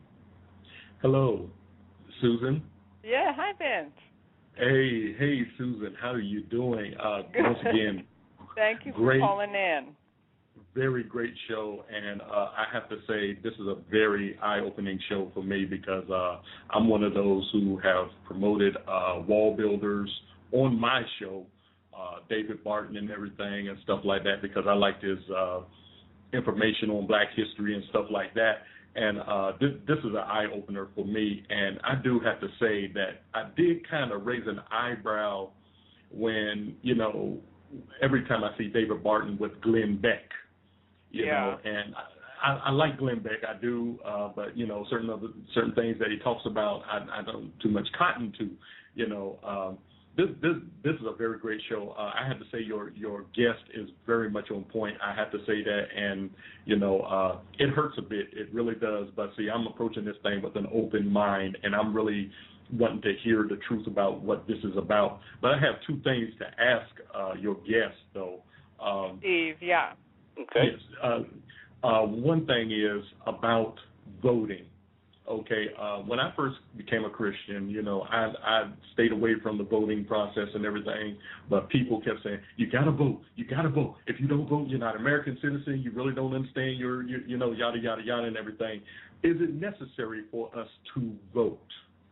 Hello, Susan. Yeah, hi, Vince. Hey, hey, Susan. How are you doing? Uh, once again, thank you great, for calling in. Very great show, and uh, I have to say this is a very eye-opening show for me because uh, I'm one of those who have promoted uh, wall builders on my show, uh, David Barton and everything and stuff like that, because I liked his uh, information on black history and stuff like that. And uh, this, this is an eye-opener for me, and I do have to say that I did kind of raise an eyebrow when, you know, every time I see David Barton with Glenn Beck, you yeah. know, and I, I, I like Glenn Beck, I do, uh, but, you know, certain other, certain things that he talks about, I, I don't too much cotton to, you know. Um, This this this is a very great show. Uh, I have to say your your guest is very much on point. I have to say that, and you know uh, it hurts a bit. It really does. But see, I'm approaching this thing with an open mind, and I'm really wanting to hear the truth about what this is about. But I have two things to ask uh, your guest, though. Um, Steve, yeah. Okay. Yes, uh, uh, one thing is about voting. Okay, uh, when I first became a Christian, you know, I, I stayed away from the voting process and everything, but people kept saying, you got to vote, you got to vote. If you don't vote, you're not an American citizen, you really don't understand your, your, you know, yada, yada, yada and everything. Is it necessary for us to vote?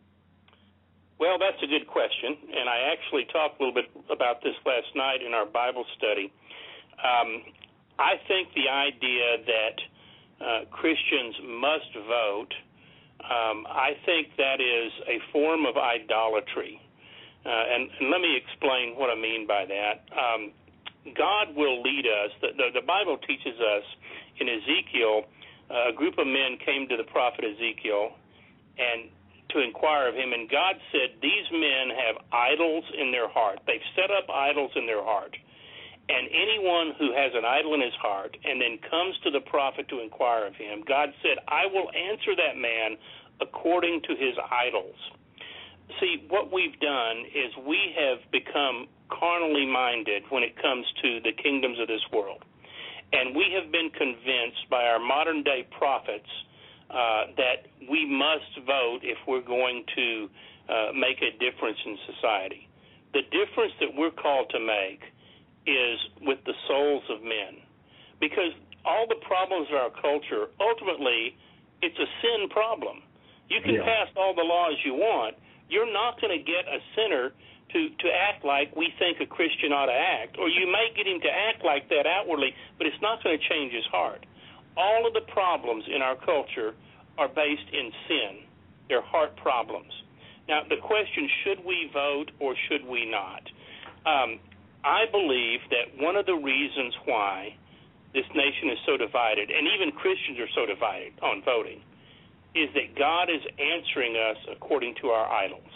Well, that's a good question, and I actually talked a little bit about this last night in our Bible study. Um, I think the idea that uh, Christians must vote, Um, I think that is a form of idolatry. Uh, and, and let me explain what I mean by that. Um, God will lead us. The, the, the Bible teaches us in Ezekiel, uh, a group of men came to the prophet Ezekiel and to inquire of him, and God said, these men have idols in their heart. They've set up idols in their heart. And anyone who has an idol in his heart and then comes to the prophet to inquire of him, God said, I will answer that man according to his idols. See, what we've done is we have become carnally minded when it comes to the kingdoms of this world. And we have been convinced by our modern-day prophets uh, that we must vote if we're going to uh, make a difference in society. The difference that we're called to make is with the souls of men. Because all the problems of our culture, ultimately, it's a sin problem. You can yeah. pass all the laws you want. You're not going to get a sinner to, to act like we think a Christian ought to act, or you may get him to act like that outwardly, but it's not going to change his heart. All of the problems in our culture are based in sin. They're heart problems. Now, the question, should we vote or should we not? Um, I believe that one of the reasons why this nation is so divided, and even Christians are so divided on voting, is that God is answering us according to our idols.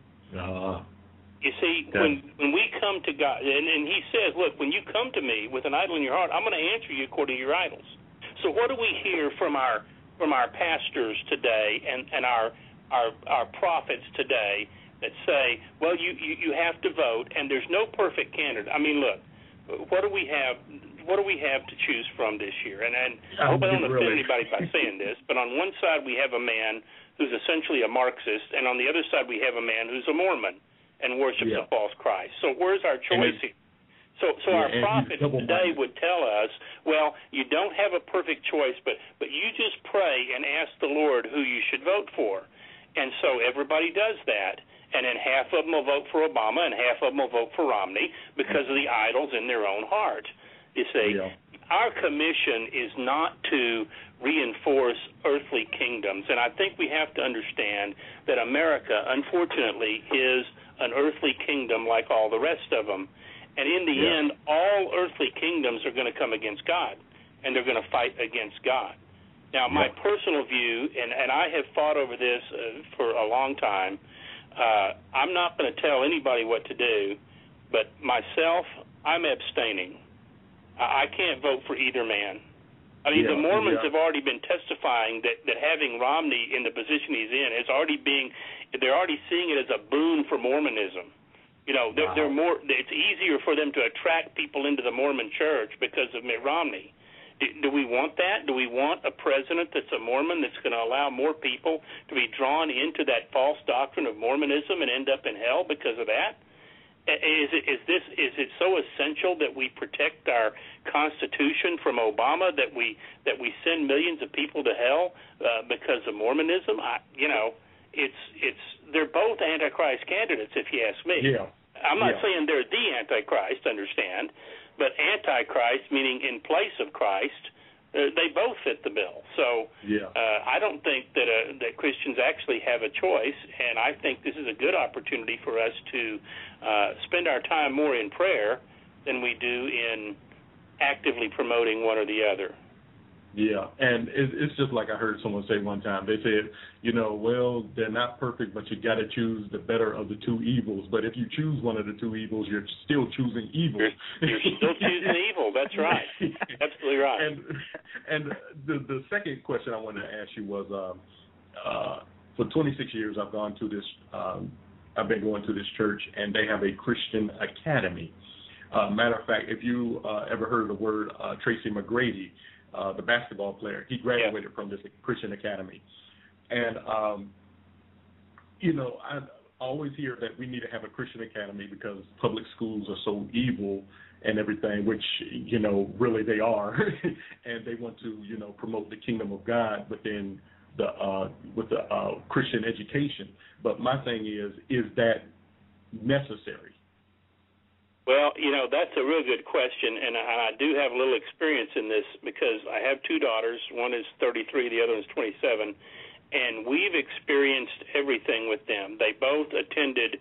Uh, you see, when when we come to God, and, and he says, look, when you come to me with an idol in your heart, I'm going to answer you according to your idols. So what do we hear from our from our pastors today and, and our, our our prophets today that say, well, you, you, you have to vote, and there's no perfect candidate? I mean, look, what do we have What do we have to choose from this year? And, and I hope I don't offend really. anybody by saying this, but on one side we have a man who's essentially a Marxist, and on the other side we have a man who's a Mormon and worships yeah. a false Christ. So where's our choice here? So, so yeah, our prophets today would tell us, well, you don't have a perfect choice, but, but you just pray and ask the Lord who you should vote for. And so everybody does that. And then half of them will vote for Obama and half of them will vote for Romney because of the idols in their own heart. You see, yeah. our commission is not to reinforce earthly kingdoms. And I think we have to understand that America, unfortunately, is an earthly kingdom like all the rest of them. And in the yeah. end, all earthly kingdoms are going to come against God, and they're going to fight against God. Now, my yeah. personal view, and, and I have fought over this uh, for a long time, uh, I'm not going to tell anybody what to do, but myself, I'm abstaining. I, I can't vote for either man. I mean, yeah, the Mormons yeah. have already been testifying that, that having Romney in the position he's in is already being, they're already seeing it as a boon for Mormonism. You know, they're, wow. they're more. It's easier for them to attract people into the Mormon church because of Mitt Romney. Do, do we want that? Do we want a president that's a Mormon that's going to allow more people to be drawn into that false doctrine of Mormonism and end up in hell because of that? Is it, is this is it so essential that we protect our Constitution from Obama that we that we send millions of people to hell uh, because of Mormonism? I, you know, it's it's they're both Antichrist candidates, if you ask me. Yeah. I'm not yeah. saying they're the Antichrist, understand, but Antichrist, meaning in place of Christ, uh, they both fit the bill. So yeah. uh, I don't think that uh, that Christians actually have a choice, and I think this is a good opportunity for us to uh, spend our time more in prayer than we do in actively promoting one or the other. Yeah, and it, it's just like I heard someone say one time. They said, you know, well, they're not perfect, but you got to choose the better of the two evils. But if you choose one of the two evils, you're still choosing evil. You're, you're still choosing evil. That's right. Absolutely right. And and the the second question I wanted to ask you was, um, uh, for twenty-six years I've gone to this. Um, I've been going to this church, and they have a Christian academy. Uh, matter of fact, if you uh, ever heard of the word uh, Tracy McGrady. Uh, the basketball player. He graduated yeah. from this Christian academy. And, um, you know, I always hear that we need to have a Christian academy because public schools are so evil and everything, which, you know, really they are. And they want to, you know, promote the kingdom of God, but then the uh, with the uh, Christian education. But my thing is, is that necessary? Well, you know, that's a real good question, and I, and I do have a little experience in this because I have two daughters. One is thirty-three, the other is twenty-seven, and we've experienced everything with them. They both attended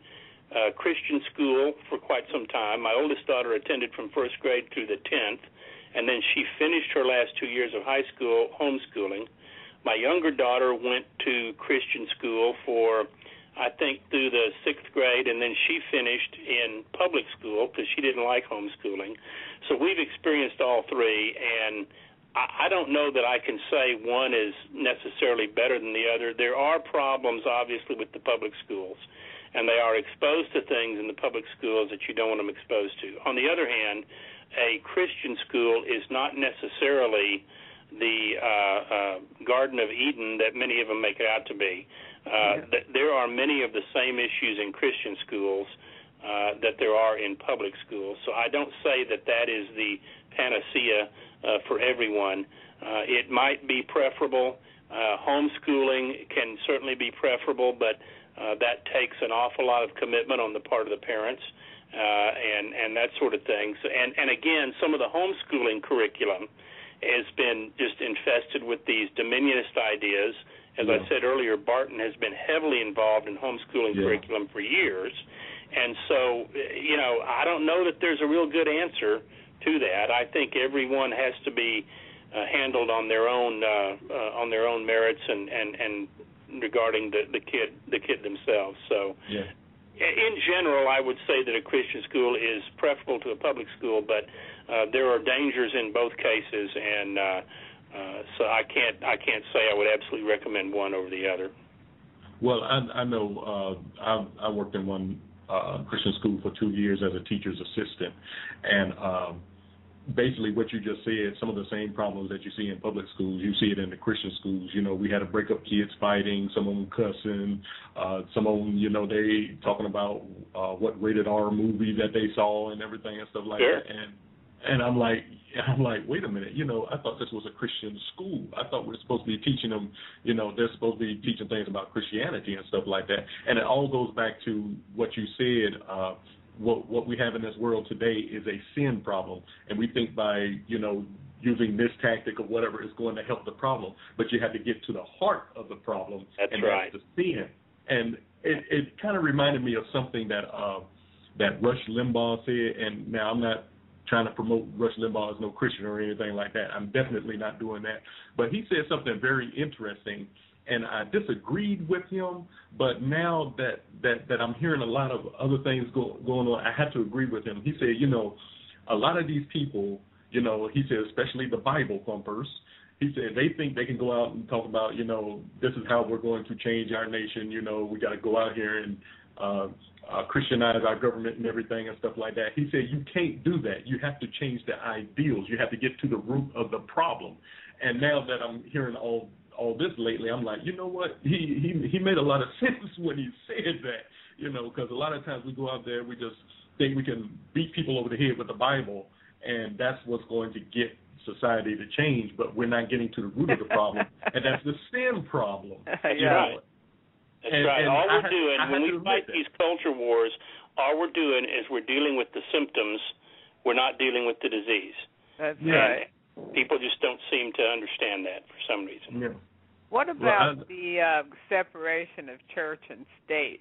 uh, Christian school for quite some time. My oldest daughter attended from first grade through the tenth, and then she finished her last two years of high school homeschooling. My younger daughter went to Christian school for, I think, through the sixth grade, and then she finished in public school because she didn't like homeschooling. So we've experienced all three, and I, I don't know that I can say one is necessarily better than the other. There are problems, obviously, with the public schools, and they are exposed to things in the public schools that you don't want them exposed to. On the other hand, a Christian school is not necessarily the uh, uh, Garden of Eden that many of them make it out to be. Uh, th- there are many of the same issues in Christian schools uh, that there are in public schools. So I don't say that that is the panacea uh, for everyone. Uh, it might be preferable. Uh, homeschooling can certainly be preferable, but uh, that takes an awful lot of commitment on the part of the parents uh, and, and that sort of thing. So, and, and again, some of the homeschooling curriculum has been just infested with these dominionist ideas. As yeah. I said earlier, Barton has been heavily involved in homeschooling yeah. curriculum for years. And so, you know, I don't know that there's a real good answer to that. I think everyone has to be uh, handled on their own uh, uh, on their own merits and, and, and regarding the, the kid the kid themselves. So yeah. in general, I would say that a Christian school is preferable to a public school, but Uh, there are dangers in both cases, and uh, uh, so I can't I can't say I would absolutely recommend one over the other. Well, I, I know uh, I, I worked in one uh, Christian school for two years as a teacher's assistant, and um, basically what you just said, some of the same problems that you see in public schools, you see it in the Christian schools. You know, we had to break up kids fighting, some of them cussing, uh, some of them, you know, they talking about uh, what rated R movie that they saw and everything and stuff like sure. that. And And I'm like, I'm like, wait a minute, you know, I thought this was a Christian school. I thought we we're supposed to be teaching them, you know, they're supposed to be teaching things about Christianity and stuff like that. And it all goes back to what you said. Uh, what what we have in this world today is a sin problem, and we think by, you know, using this tactic or whatever is going to help the problem. But you have to get to the heart of the problem, that's and right. that's the sin. And it, it kind of reminded me of something that uh, that Rush Limbaugh said. And now I'm not trying to promote Rush Limbaugh as no Christian or anything like that. I'm definitely not doing that. But he said something very interesting, and I disagreed with him. But now that that, that I'm hearing a lot of other things go, going on, I had to agree with him. He said, you know, a lot of these people, you know, he said, especially the Bible thumpers, he said they think they can go out and talk about, you know, this is how we're going to change our nation. You know, we got to go out here and uh, uh, Christianize our government and everything and stuff like that. He said you can't do that. You have to change the ideals. You have to get to the root of the problem. And now that I'm hearing all all this lately, I'm like, you know what? He he he made a lot of sense when he said that, you know, because a lot of times we go out there, we just think we can beat people over the head with the Bible, and that's what's going to get society to change, but we're not getting to the root of the problem, and that's the sin problem. That's you right. know? That's and, right. And all we're I, doing I when we fight that. these culture wars, all we're doing is we're dealing with the symptoms. We're not dealing with the disease. That's yeah. right. People just don't seem to understand that for some reason. Yeah. What about well, I, the uh, separation of church and state?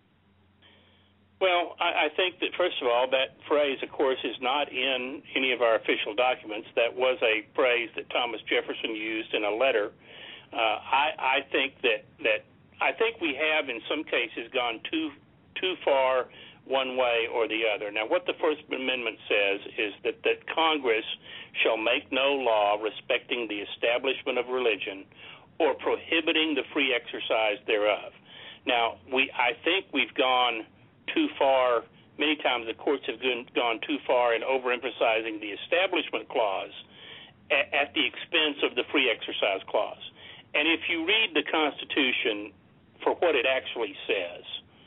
Well, I, I think that, first of all, that phrase, of course, is not in any of our official documents. That was a phrase that Thomas Jefferson used in a letter. Uh, I, I think that, that I think we have, in some cases, gone too too far one way or the other. Now, what the First Amendment says is that, that Congress shall make no law respecting the establishment of religion or prohibiting the free exercise thereof. Now, we I think we've gone too far. Many times the courts have gone too far in overemphasizing the Establishment Clause at, at the expense of the Free Exercise Clause. And if you read the Constitution for what it actually says,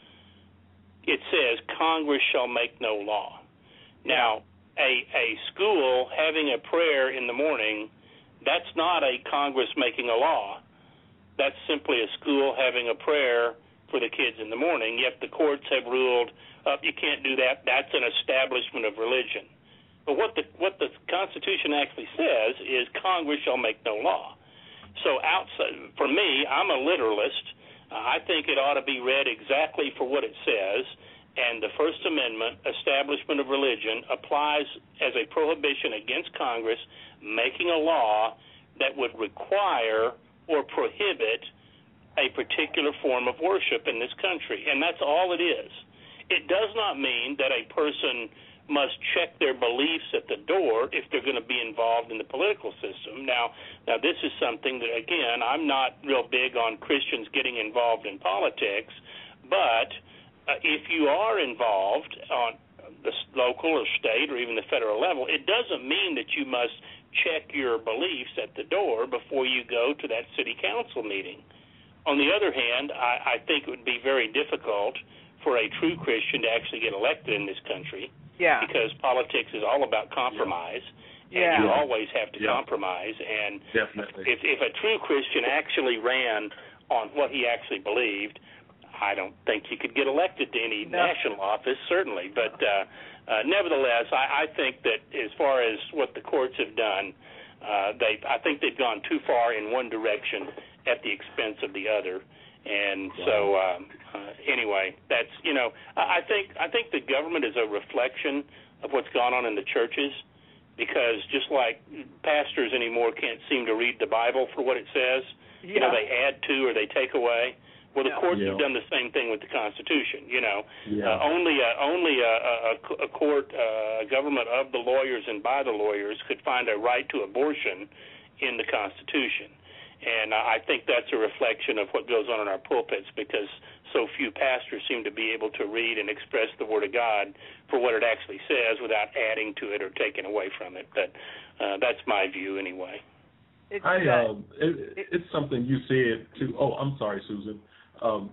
it says Congress shall make no law. Now, a, a school having a prayer in the morning, that's not a Congress making a law. That's simply a school having a prayer for the kids in the morning, yet the courts have ruled, uh, you can't do that. That's an establishment of religion. But what the what the Constitution actually says is Congress shall make no law. So outside, for me, I'm a literalist. Uh, I think it ought to be read exactly for what it says, and the First Amendment establishment of religion applies as a prohibition against Congress making a law that would require or prohibit a particular form of worship in this country, and that's all it is. It does not mean that a person must check their beliefs at the door if they're going to be involved in the political system. Now, now this is something that, again, I'm not real big on Christians getting involved in politics, but uh, if you are involved on the local or state or even the federal level, it doesn't mean that you must check your beliefs at the door before you go to that city council meeting. On the other hand, I, I think it would be very difficult for a true Christian to actually get elected in this country. Yeah. Because politics is all about compromise, yeah. and you yeah. always have to yeah. compromise. And Definitely. if if a true Christian actually ran on what he actually believed, I don't think he could get elected to any no. national office, certainly. But uh, uh, nevertheless, I, I think that as far as what the courts have done, uh, they I think they've gone too far in one direction at the expense of the other. And wow. so, um, uh, anyway, that's you know, I think I think the government is a reflection of what's gone on in the churches, because just like pastors anymore can't seem to read the Bible for what it says, yeah. you know, they add to or they take away. Well, the yeah. courts yeah. have done the same thing with the Constitution. You know, yeah. uh, only a, only a, a, a court, uh, a government of the lawyers and by the lawyers could find a right to abortion in the Constitution. And I think that's a reflection of what goes on in our pulpits, because so few pastors seem to be able to read and express the Word of God for what it actually says without adding to it or taking away from it. But uh, that's my view anyway. It's, I, uh, uh, it, it's something you said to. Oh, I'm sorry, Susan. Um,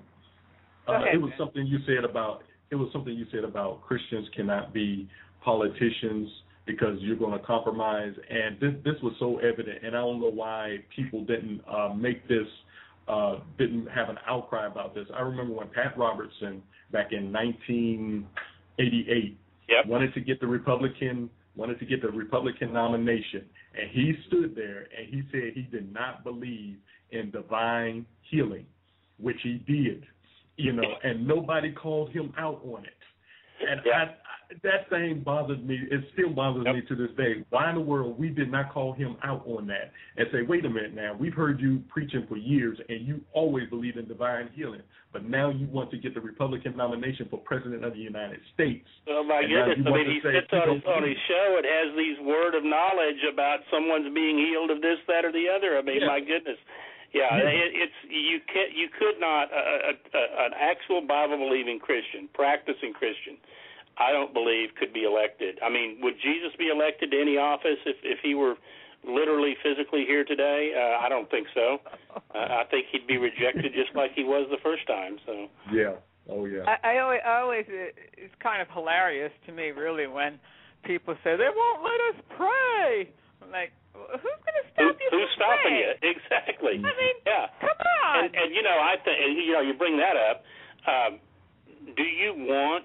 Go uh, ahead, it was something you said about. It was something you said about Christians cannot be politicians, because you're going to compromise, and this this was so evident, and I don't know why people didn't uh, make this, uh, didn't have an outcry about this. I remember when Pat Robertson, back in nineteen eighty-eight, yep. wanted to get the Republican, wanted to get the Republican nomination, and he stood there and he said he did not believe in divine healing, which he did, you know, and nobody called him out on it. And yep. I, I, that thing bothered me. It still bothers yep. me to this day. Why in the world we did not call him out on that and say, wait a minute now, we've heard you preaching for years and you always believed in divine healing, but now you want to get the Republican nomination for President of the United States. Oh, my goodness. I mean, he sits on his, on his show. It has these word of knowledge about someone's being healed of this, that, or the other. I mean, yeah. my goodness. Yeah, yeah. It, it's you can you could not uh, uh, an actual Bible-believing Christian, practicing Christian, I don't believe could be elected. I mean, would Jesus be elected to any office if if he were literally physically here today? Uh, I don't think so. Uh, I think he'd be rejected just like he was the first time. So yeah, oh yeah. I, I always, I always it's kind of hilarious to me, really, when people say they won't let us pray. I'm like, who's going to stop Who, you who's from stopping praying? you? Exactly. I mean, yeah. come on. And, and you know, I think you know, you bring that up. Um, do you want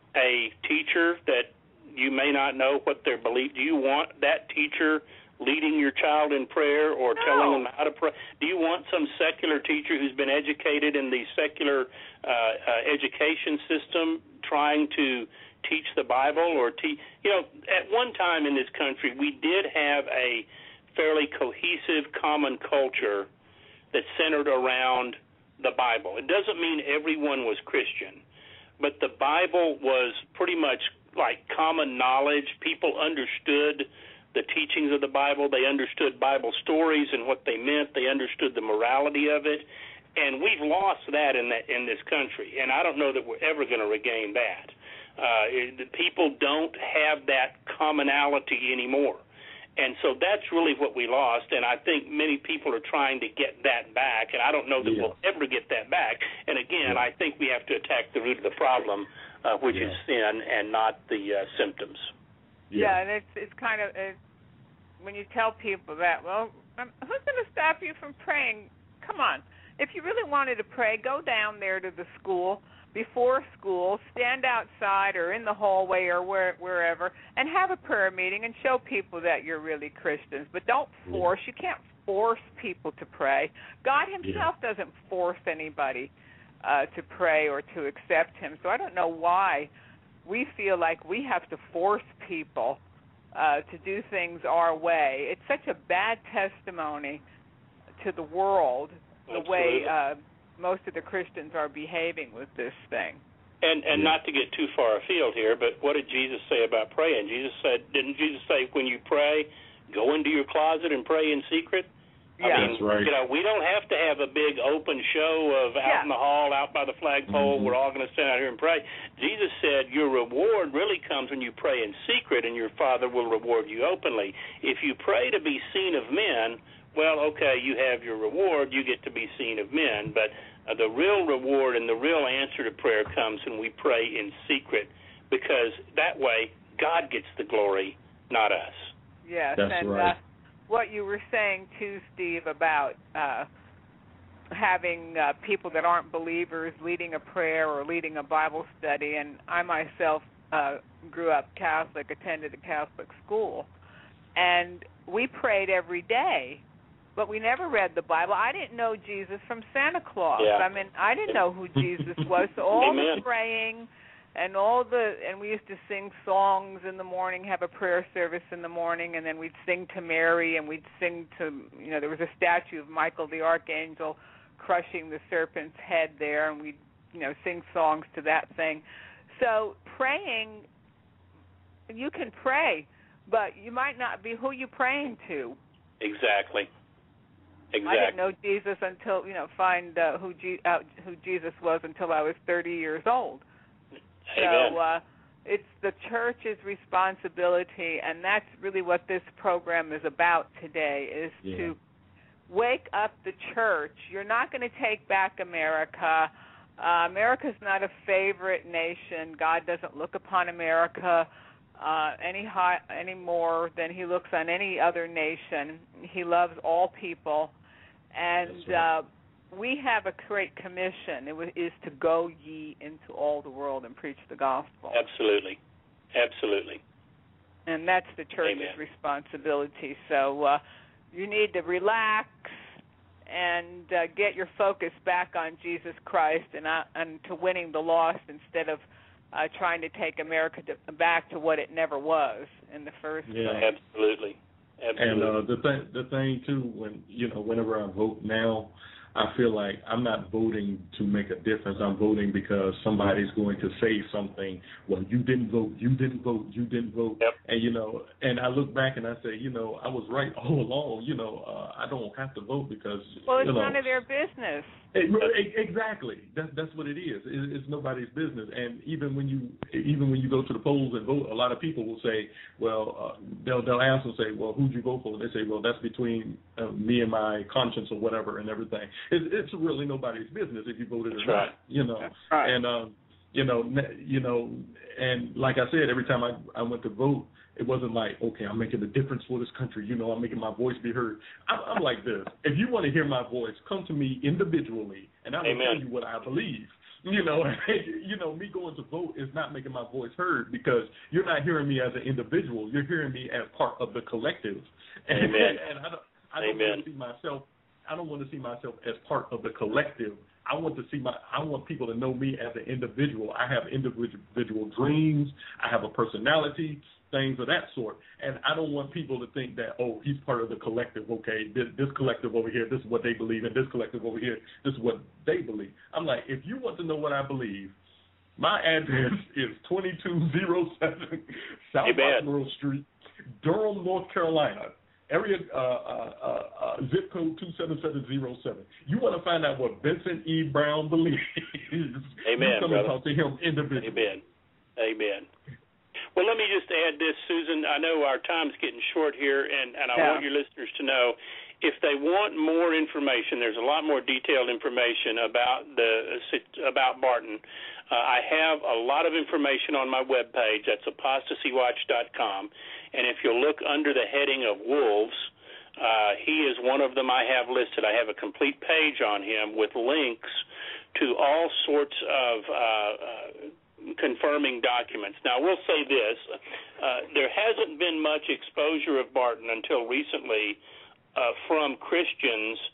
a teacher that you may not know what their belief? Do you want that teacher leading your child in prayer or no. telling them how to pray? Do you want some secular teacher who's been educated in the secular uh, uh, education system trying to teach the Bible or teach? You know, at one time in this country, we did have a fairly cohesive common culture that centered around the Bible. It doesn't mean everyone was Christian, but the Bible was pretty much like common knowledge. People understood the teachings of the Bible. They understood Bible stories and what they meant. They understood the morality of it. And we've lost that in that in this country, and I don't know that we're ever going to regain that. Uh, it, people don't have that commonality anymore. And so that's really what we lost, and I think many people are trying to get that back, and I don't know that yeah. we'll ever get that back. And again, yeah. I think we have to attack the root of the problem, uh, which yeah. is sin and not the uh, symptoms. Yeah. yeah, and it's it's kind of it's, when you tell people that, well, um, who's going to stop you from praying? Come on. If you really wanted to pray, go down there to the school before school, stand outside or in the hallway or where, wherever, and have a prayer meeting and show people that you're really Christians. But don't force. You can't force people to pray. God himself yeah. doesn't force anybody. uh, to pray or to accept him. So I don't know why we feel like we have to force people uh, to do things our way. It's such a bad testimony to the world, the Absolutely. way uh, most of the Christians are behaving with this thing. And and not to get too far afield here, but what did Jesus say about praying? Jesus said, didn't Jesus say, when you pray, go into your closet and pray in secret? Yeah. I mean, That's right. you know, we don't have to have a big open show of out Yeah. in the hall, out by the flagpole, Mm-hmm. we're all going to stand out here and pray. Jesus said your reward really comes when you pray in secret, and your Father will reward you openly. If you pray to be seen of men, well, okay, you have your reward, you get to be seen of men, but uh, the real reward and the real answer to prayer comes when we pray in secret, because that way God gets the glory, not us. Yes, That's and right. uh, what you were saying too, Steve, about uh, having uh, people that aren't believers leading a prayer or leading a Bible study, and I myself uh, grew up Catholic, attended a Catholic school, and we prayed every day, but we never read the Bible. I didn't know Jesus from Santa Claus. Yeah. I mean, I didn't know who Jesus was, so all Amen. the praying and all the, and we used to sing songs in the morning, have a prayer service in the morning, and then we'd sing to Mary, and we'd sing to, you know, there was a statue of Michael the Archangel crushing the serpent's head there, and we'd, you know, sing songs to that thing. So praying, you can pray, but you might not be who you're praying to. Exactly. Exactly. I didn't know Jesus until, you know, find uh, who, Je- uh, who Jesus was until I was thirty years old. Amen. So uh, it's the church's responsibility, and that's really what this program is about today, is Yeah. to wake up the church. You're not going to take back America. Uh, America's not a favorite nation. God doesn't look upon America uh, any high, any more than he looks on any other nation. He loves all people. And That's right. uh, we have a great commission. It is to go ye into all the world and preach the gospel. Absolutely. Absolutely. And that's the church's Amen. responsibility. So uh, you need to relax and uh, get your focus back on Jesus Christ and, uh, and to winning the lost instead of uh, trying to take America to, back to what it never was in the first Yeah. place. Absolutely. Absolutely. And uh, the thing, the thing too, when you know, whenever I vote now, I feel like I'm not voting to make a difference. I'm voting because somebody's going to say something. Well, you didn't vote. You didn't vote. You didn't vote. Yep. And you know, and I look back and I say, you know, I was right all along. You know, uh, I don't have to vote because Well, it's you know, none of their business. It, it, exactly. That's that's what it is. It, it's nobody's business. And even when you even when you go to the polls and vote, a lot of people will say, well, uh, they'll they'll ask and say, well, who'd you vote for? They say, well, that's between uh, me and my conscience or whatever and everything. It, it's really nobody's business if you voted or That's not. right. You know. That's right. And um, you know, ne- you know, and like I said, every time I I went to vote, it wasn't like, okay, I'm making a difference for this country. You know, I'm making my voice be heard. I'm, I'm like this. If you want to hear my voice, come to me individually, and I will Amen. tell you what I believe. You know, you know, me going to vote is not making my voice heard because you're not hearing me as an individual. You're hearing me as part of the collective. And, Amen. and I don't, I don't Amen. want to see myself. I don't want to see myself as part of the collective. I want to see my. I want people to know me as an individual. I have individual dreams. I have a personality, things of that sort. And I don't want people to think that, oh, he's part of the collective. Okay, this, this collective over here, this is what they believe in. This collective over here, this is what they believe. I'm like, if you want to know what I believe, my address is twenty-two oh seven South Rockmore Street, Durham, North Carolina. Area uh, uh, uh, zip code two seven seven zero seven. You want to find out what Vincent E. Brown believes? Amen, you come brother. and talk to him individually. Amen. Amen. Well, let me just add this, Susan. I know our time's getting short here, and, and I Yeah. want your listeners to know if they want more information, there's a lot more detailed information about the about Barton. Uh, I have a lot of information on my webpage. That's apostasy watch dot com. And if you'll look under the heading of wolves, uh, he is one of them I have listed. I have a complete page on him with links to all sorts of uh, uh, confirming documents. Now, I will say this. Uh, there hasn't been much exposure of Barton until recently uh, from Christians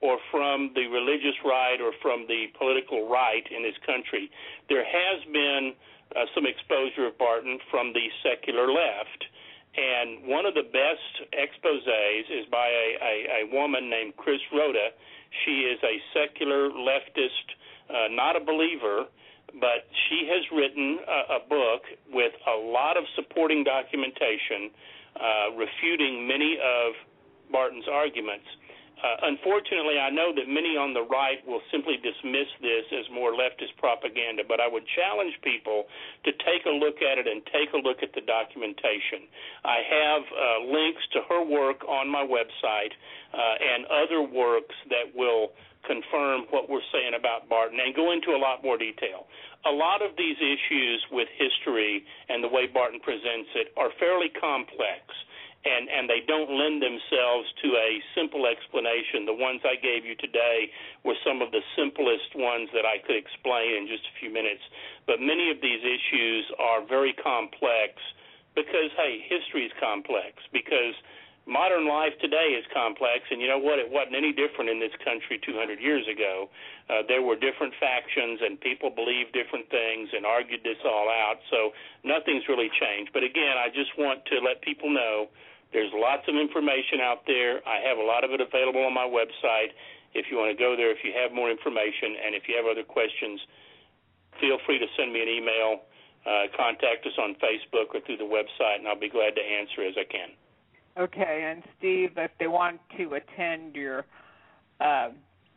or from the religious right or from the political right in this country. There has been uh, some exposure of Barton from the secular left. And one of the best exposés is by a, a, a woman named Chris Rhoda. She is a secular leftist, uh, not a believer, but she has written a, a book with a lot of supporting documentation uh, refuting many of Barton's arguments. Uh, unfortunately, I know that many on the right will simply dismiss this as more leftist propaganda, but I would challenge people to take a look at it and take a look at the documentation. I have uh, links to her work on my website uh, and other works that will confirm what we're saying about Barton and go into a lot more detail. A lot of these issues with history and the way Barton presents it are fairly complex. And, and they don't lend themselves to a simple explanation. The ones I gave you today were some of the simplest ones that I could explain in just a few minutes. But many of these issues are very complex because, hey, history is complex, because modern life today is complex, and you know what? It wasn't any different in this country two hundred years ago. Uh, there were different factions, and people believed different things and argued this all out, so nothing's really changed. But again, I just want to let people know there's lots of information out there. I have a lot of it available on my website. If you want to go there, if you have more information, and if you have other questions, feel free to send me an email, uh, contact us on Facebook or through the website, and I'll be glad to answer as I can. Okay, and Steve, if they want to attend your uh,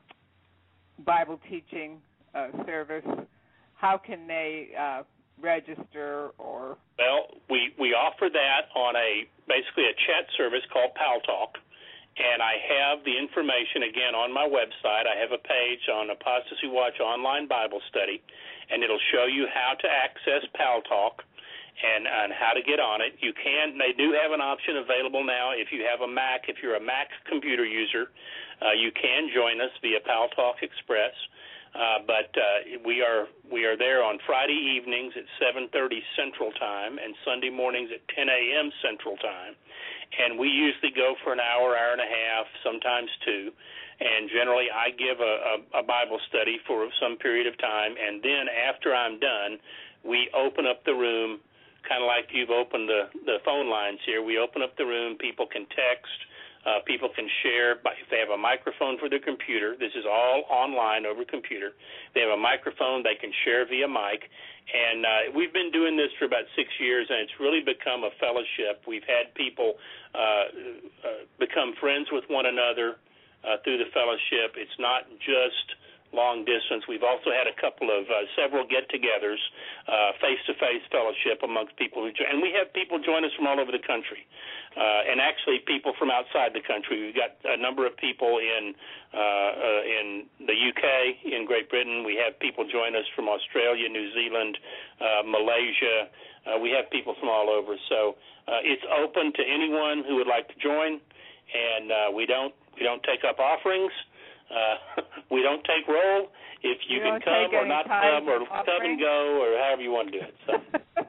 Bible teaching uh, service, how can they uh, register? Or Well, we, we offer that on a basically a chat service called Pal Talk, and I have the information, again, on my website. I have a page on Apostasy Watch Online Bible Study, and it'll show you how to access Pal Talk and, and how to get on it. You can, they do have an option available now if you have a Mac. If you're a Mac computer user, uh, you can join us via Pal Talk Express. Uh, but uh, we are we are there on Friday evenings at seven thirty Central Time and Sunday mornings at ten a.m. Central Time. And we usually go for an hour, hour and a half, sometimes two. And generally I give a, a, a Bible study for some period of time. And then after I'm done, we open up the room, kind of like you've opened the, the phone lines here. We open up the room. People can text. Uh, people can share by, if they have a microphone for their computer. This is all online over computer. If they have a microphone, they can share via mic. And uh, we've been doing this for about six years, and it's really become a fellowship. We've had people uh, uh, become friends with one another uh, through the fellowship. It's not just long distance. We've also had a couple of uh, several get-togethers, uh, face-to-face fellowship amongst people who join. And we have people join us from all over the country. Uh, and actually people from outside the country. We've got a number of people in uh, uh, in the U K, in Great Britain. We have people join us from Australia, New Zealand, uh, Malaysia. Uh, we have people from all over. So uh, it's open to anyone who would like to join, and uh, we don't we don't take up offerings. Uh, we don't take roll. If you, you can come or not come or come and go or however you want to do it. So.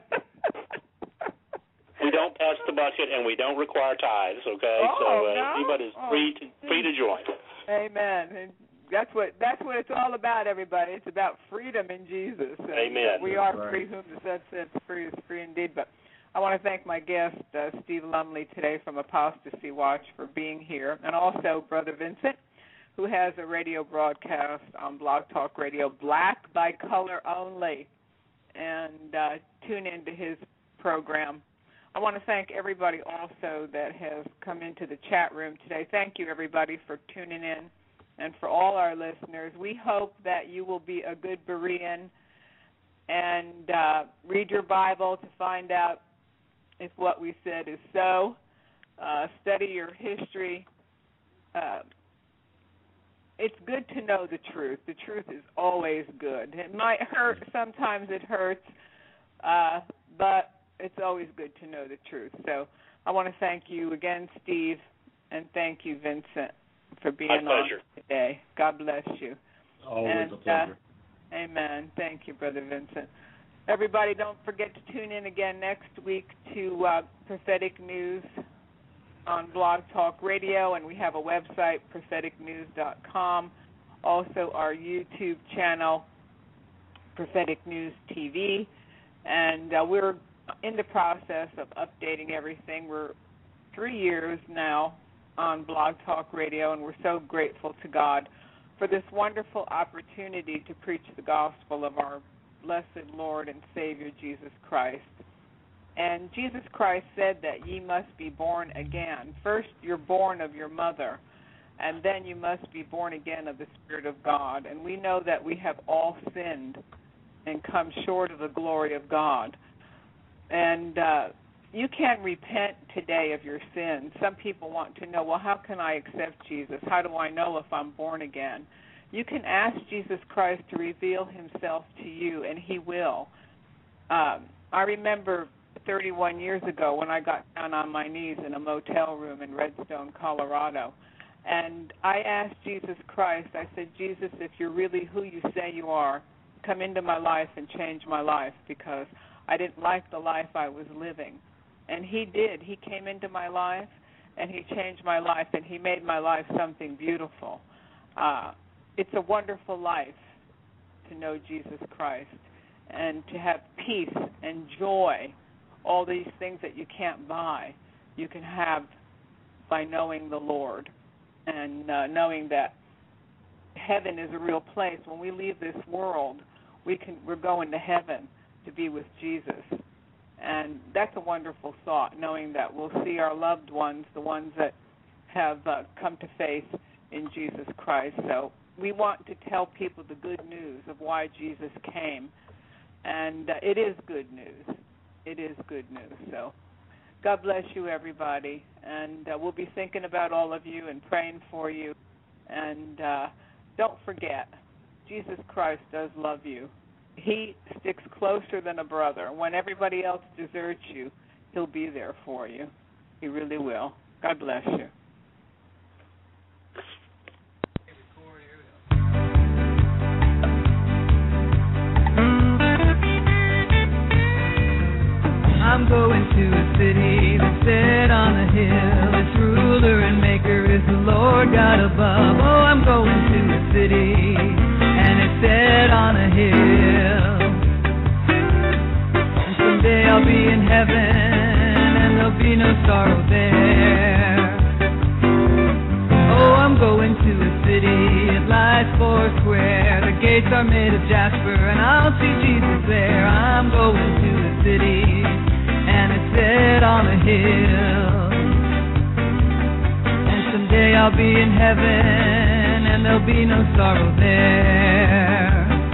We don't pass the bucket, and we don't require tithes. Okay, oh, so uh, no? anybody's oh, free to free to join. Amen. And that's what that's what it's all about, everybody. It's about freedom in Jesus. And Amen. We are right. free, whom the Son sets free is free indeed. But I want to thank my guest, uh, Steve Lumley, today from Apostasy Watch for being here, and also Brother Vincent, who has a radio broadcast on Blog Talk Radio, Black by Color Only, and uh, tune into his program. I want to thank everybody also that has come into the chat room today. Thank you, everybody, for tuning in, and for all our listeners. We hope that you will be a good Berean and uh, read your Bible to find out if what we said is so. Uh, study your history. Uh, it's good to know the truth. The truth is always good. It might hurt. Sometimes it hurts, uh, but it's always good to know the truth. So I want to thank you again, Steve, and thank you, Vincent, for being on today. God bless you. Always and, a pleasure. Uh, amen. Thank you, Brother Vincent. Everybody, don't forget to tune in again next week to uh, Prophetic News on Blog Talk Radio, and we have a website, prophetic news dot com. Also, our YouTube channel, Prophetic News T V, and uh, we're in the process of updating everything. We're three years now on Blog Talk Radio, and we're so grateful to God for this wonderful opportunity to preach the gospel of our blessed Lord and Savior, Jesus Christ. And Jesus Christ said that ye must be born again. First, you're born of your mother, and then you must be born again of the Spirit of God. And we know that we have all sinned and come short of the glory of God. And uh, you can repent today of your sins. Some people want to know, well, how can I accept Jesus? How do I know if I'm born again? You can ask Jesus Christ to reveal himself to you, and he will. Um, I remember thirty-one years ago when I got down on my knees in a motel room in Redstone, Colorado, and I asked Jesus Christ, I said, Jesus, if you're really who you say you are, come into my life and change my life, because I didn't like the life I was living. And he did. He came into my life, and he changed my life, and he made my life something beautiful. Uh, it's a wonderful life to know Jesus Christ and to have peace and joy. All these things that you can't buy, you can have by knowing the Lord and uh, knowing that heaven is a real place. When we leave this world, we can we're going to heaven to be with Jesus, and that's a wonderful thought. Knowing that we'll see our loved ones, the ones that have uh, come to faith in Jesus Christ. So we want to tell people the good news of why Jesus came, and uh, it is good news. It is good news. So God bless you, everybody. And uh, we'll be thinking about all of you and praying for you. And uh, don't forget, Jesus Christ does love you. He sticks closer than a brother. When everybody else deserts you, he'll be there for you. He really will. God bless you. I'm going to a city that's set on a hill. Its ruler and maker is the Lord God above. Oh, I'm going to a city, and it's set on a hill. And someday I'll be in heaven, and there'll be no sorrow there. Oh, I'm going to a city, it lies four square. The gates are made of jasper, and I'll see Jesus there. I'm going to a city, and it's set on a hill. And someday I'll be in heaven, and there'll be no sorrow there.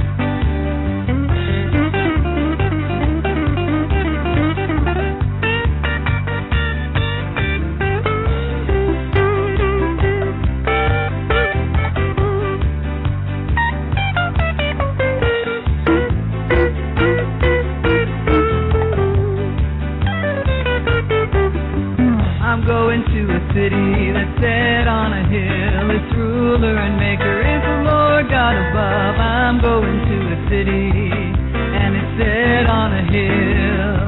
City that's set on a hill, its ruler and maker is the Lord God above. I'm going to a city, and it's set on a hill.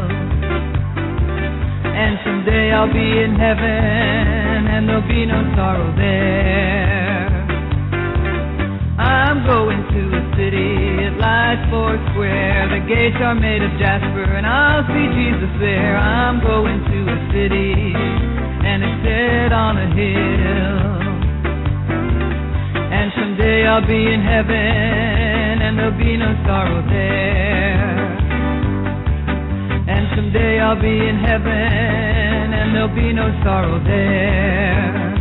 And someday I'll be in heaven, and there'll be no sorrow there. I'm going to a city, it lies four square. The gates are made of jasper, and I'll see Jesus there. I'm going to a city, and it's set on a hill. And someday I'll be in heaven, and there'll be no sorrow there. And someday I'll be in heaven, and there'll be no sorrow there.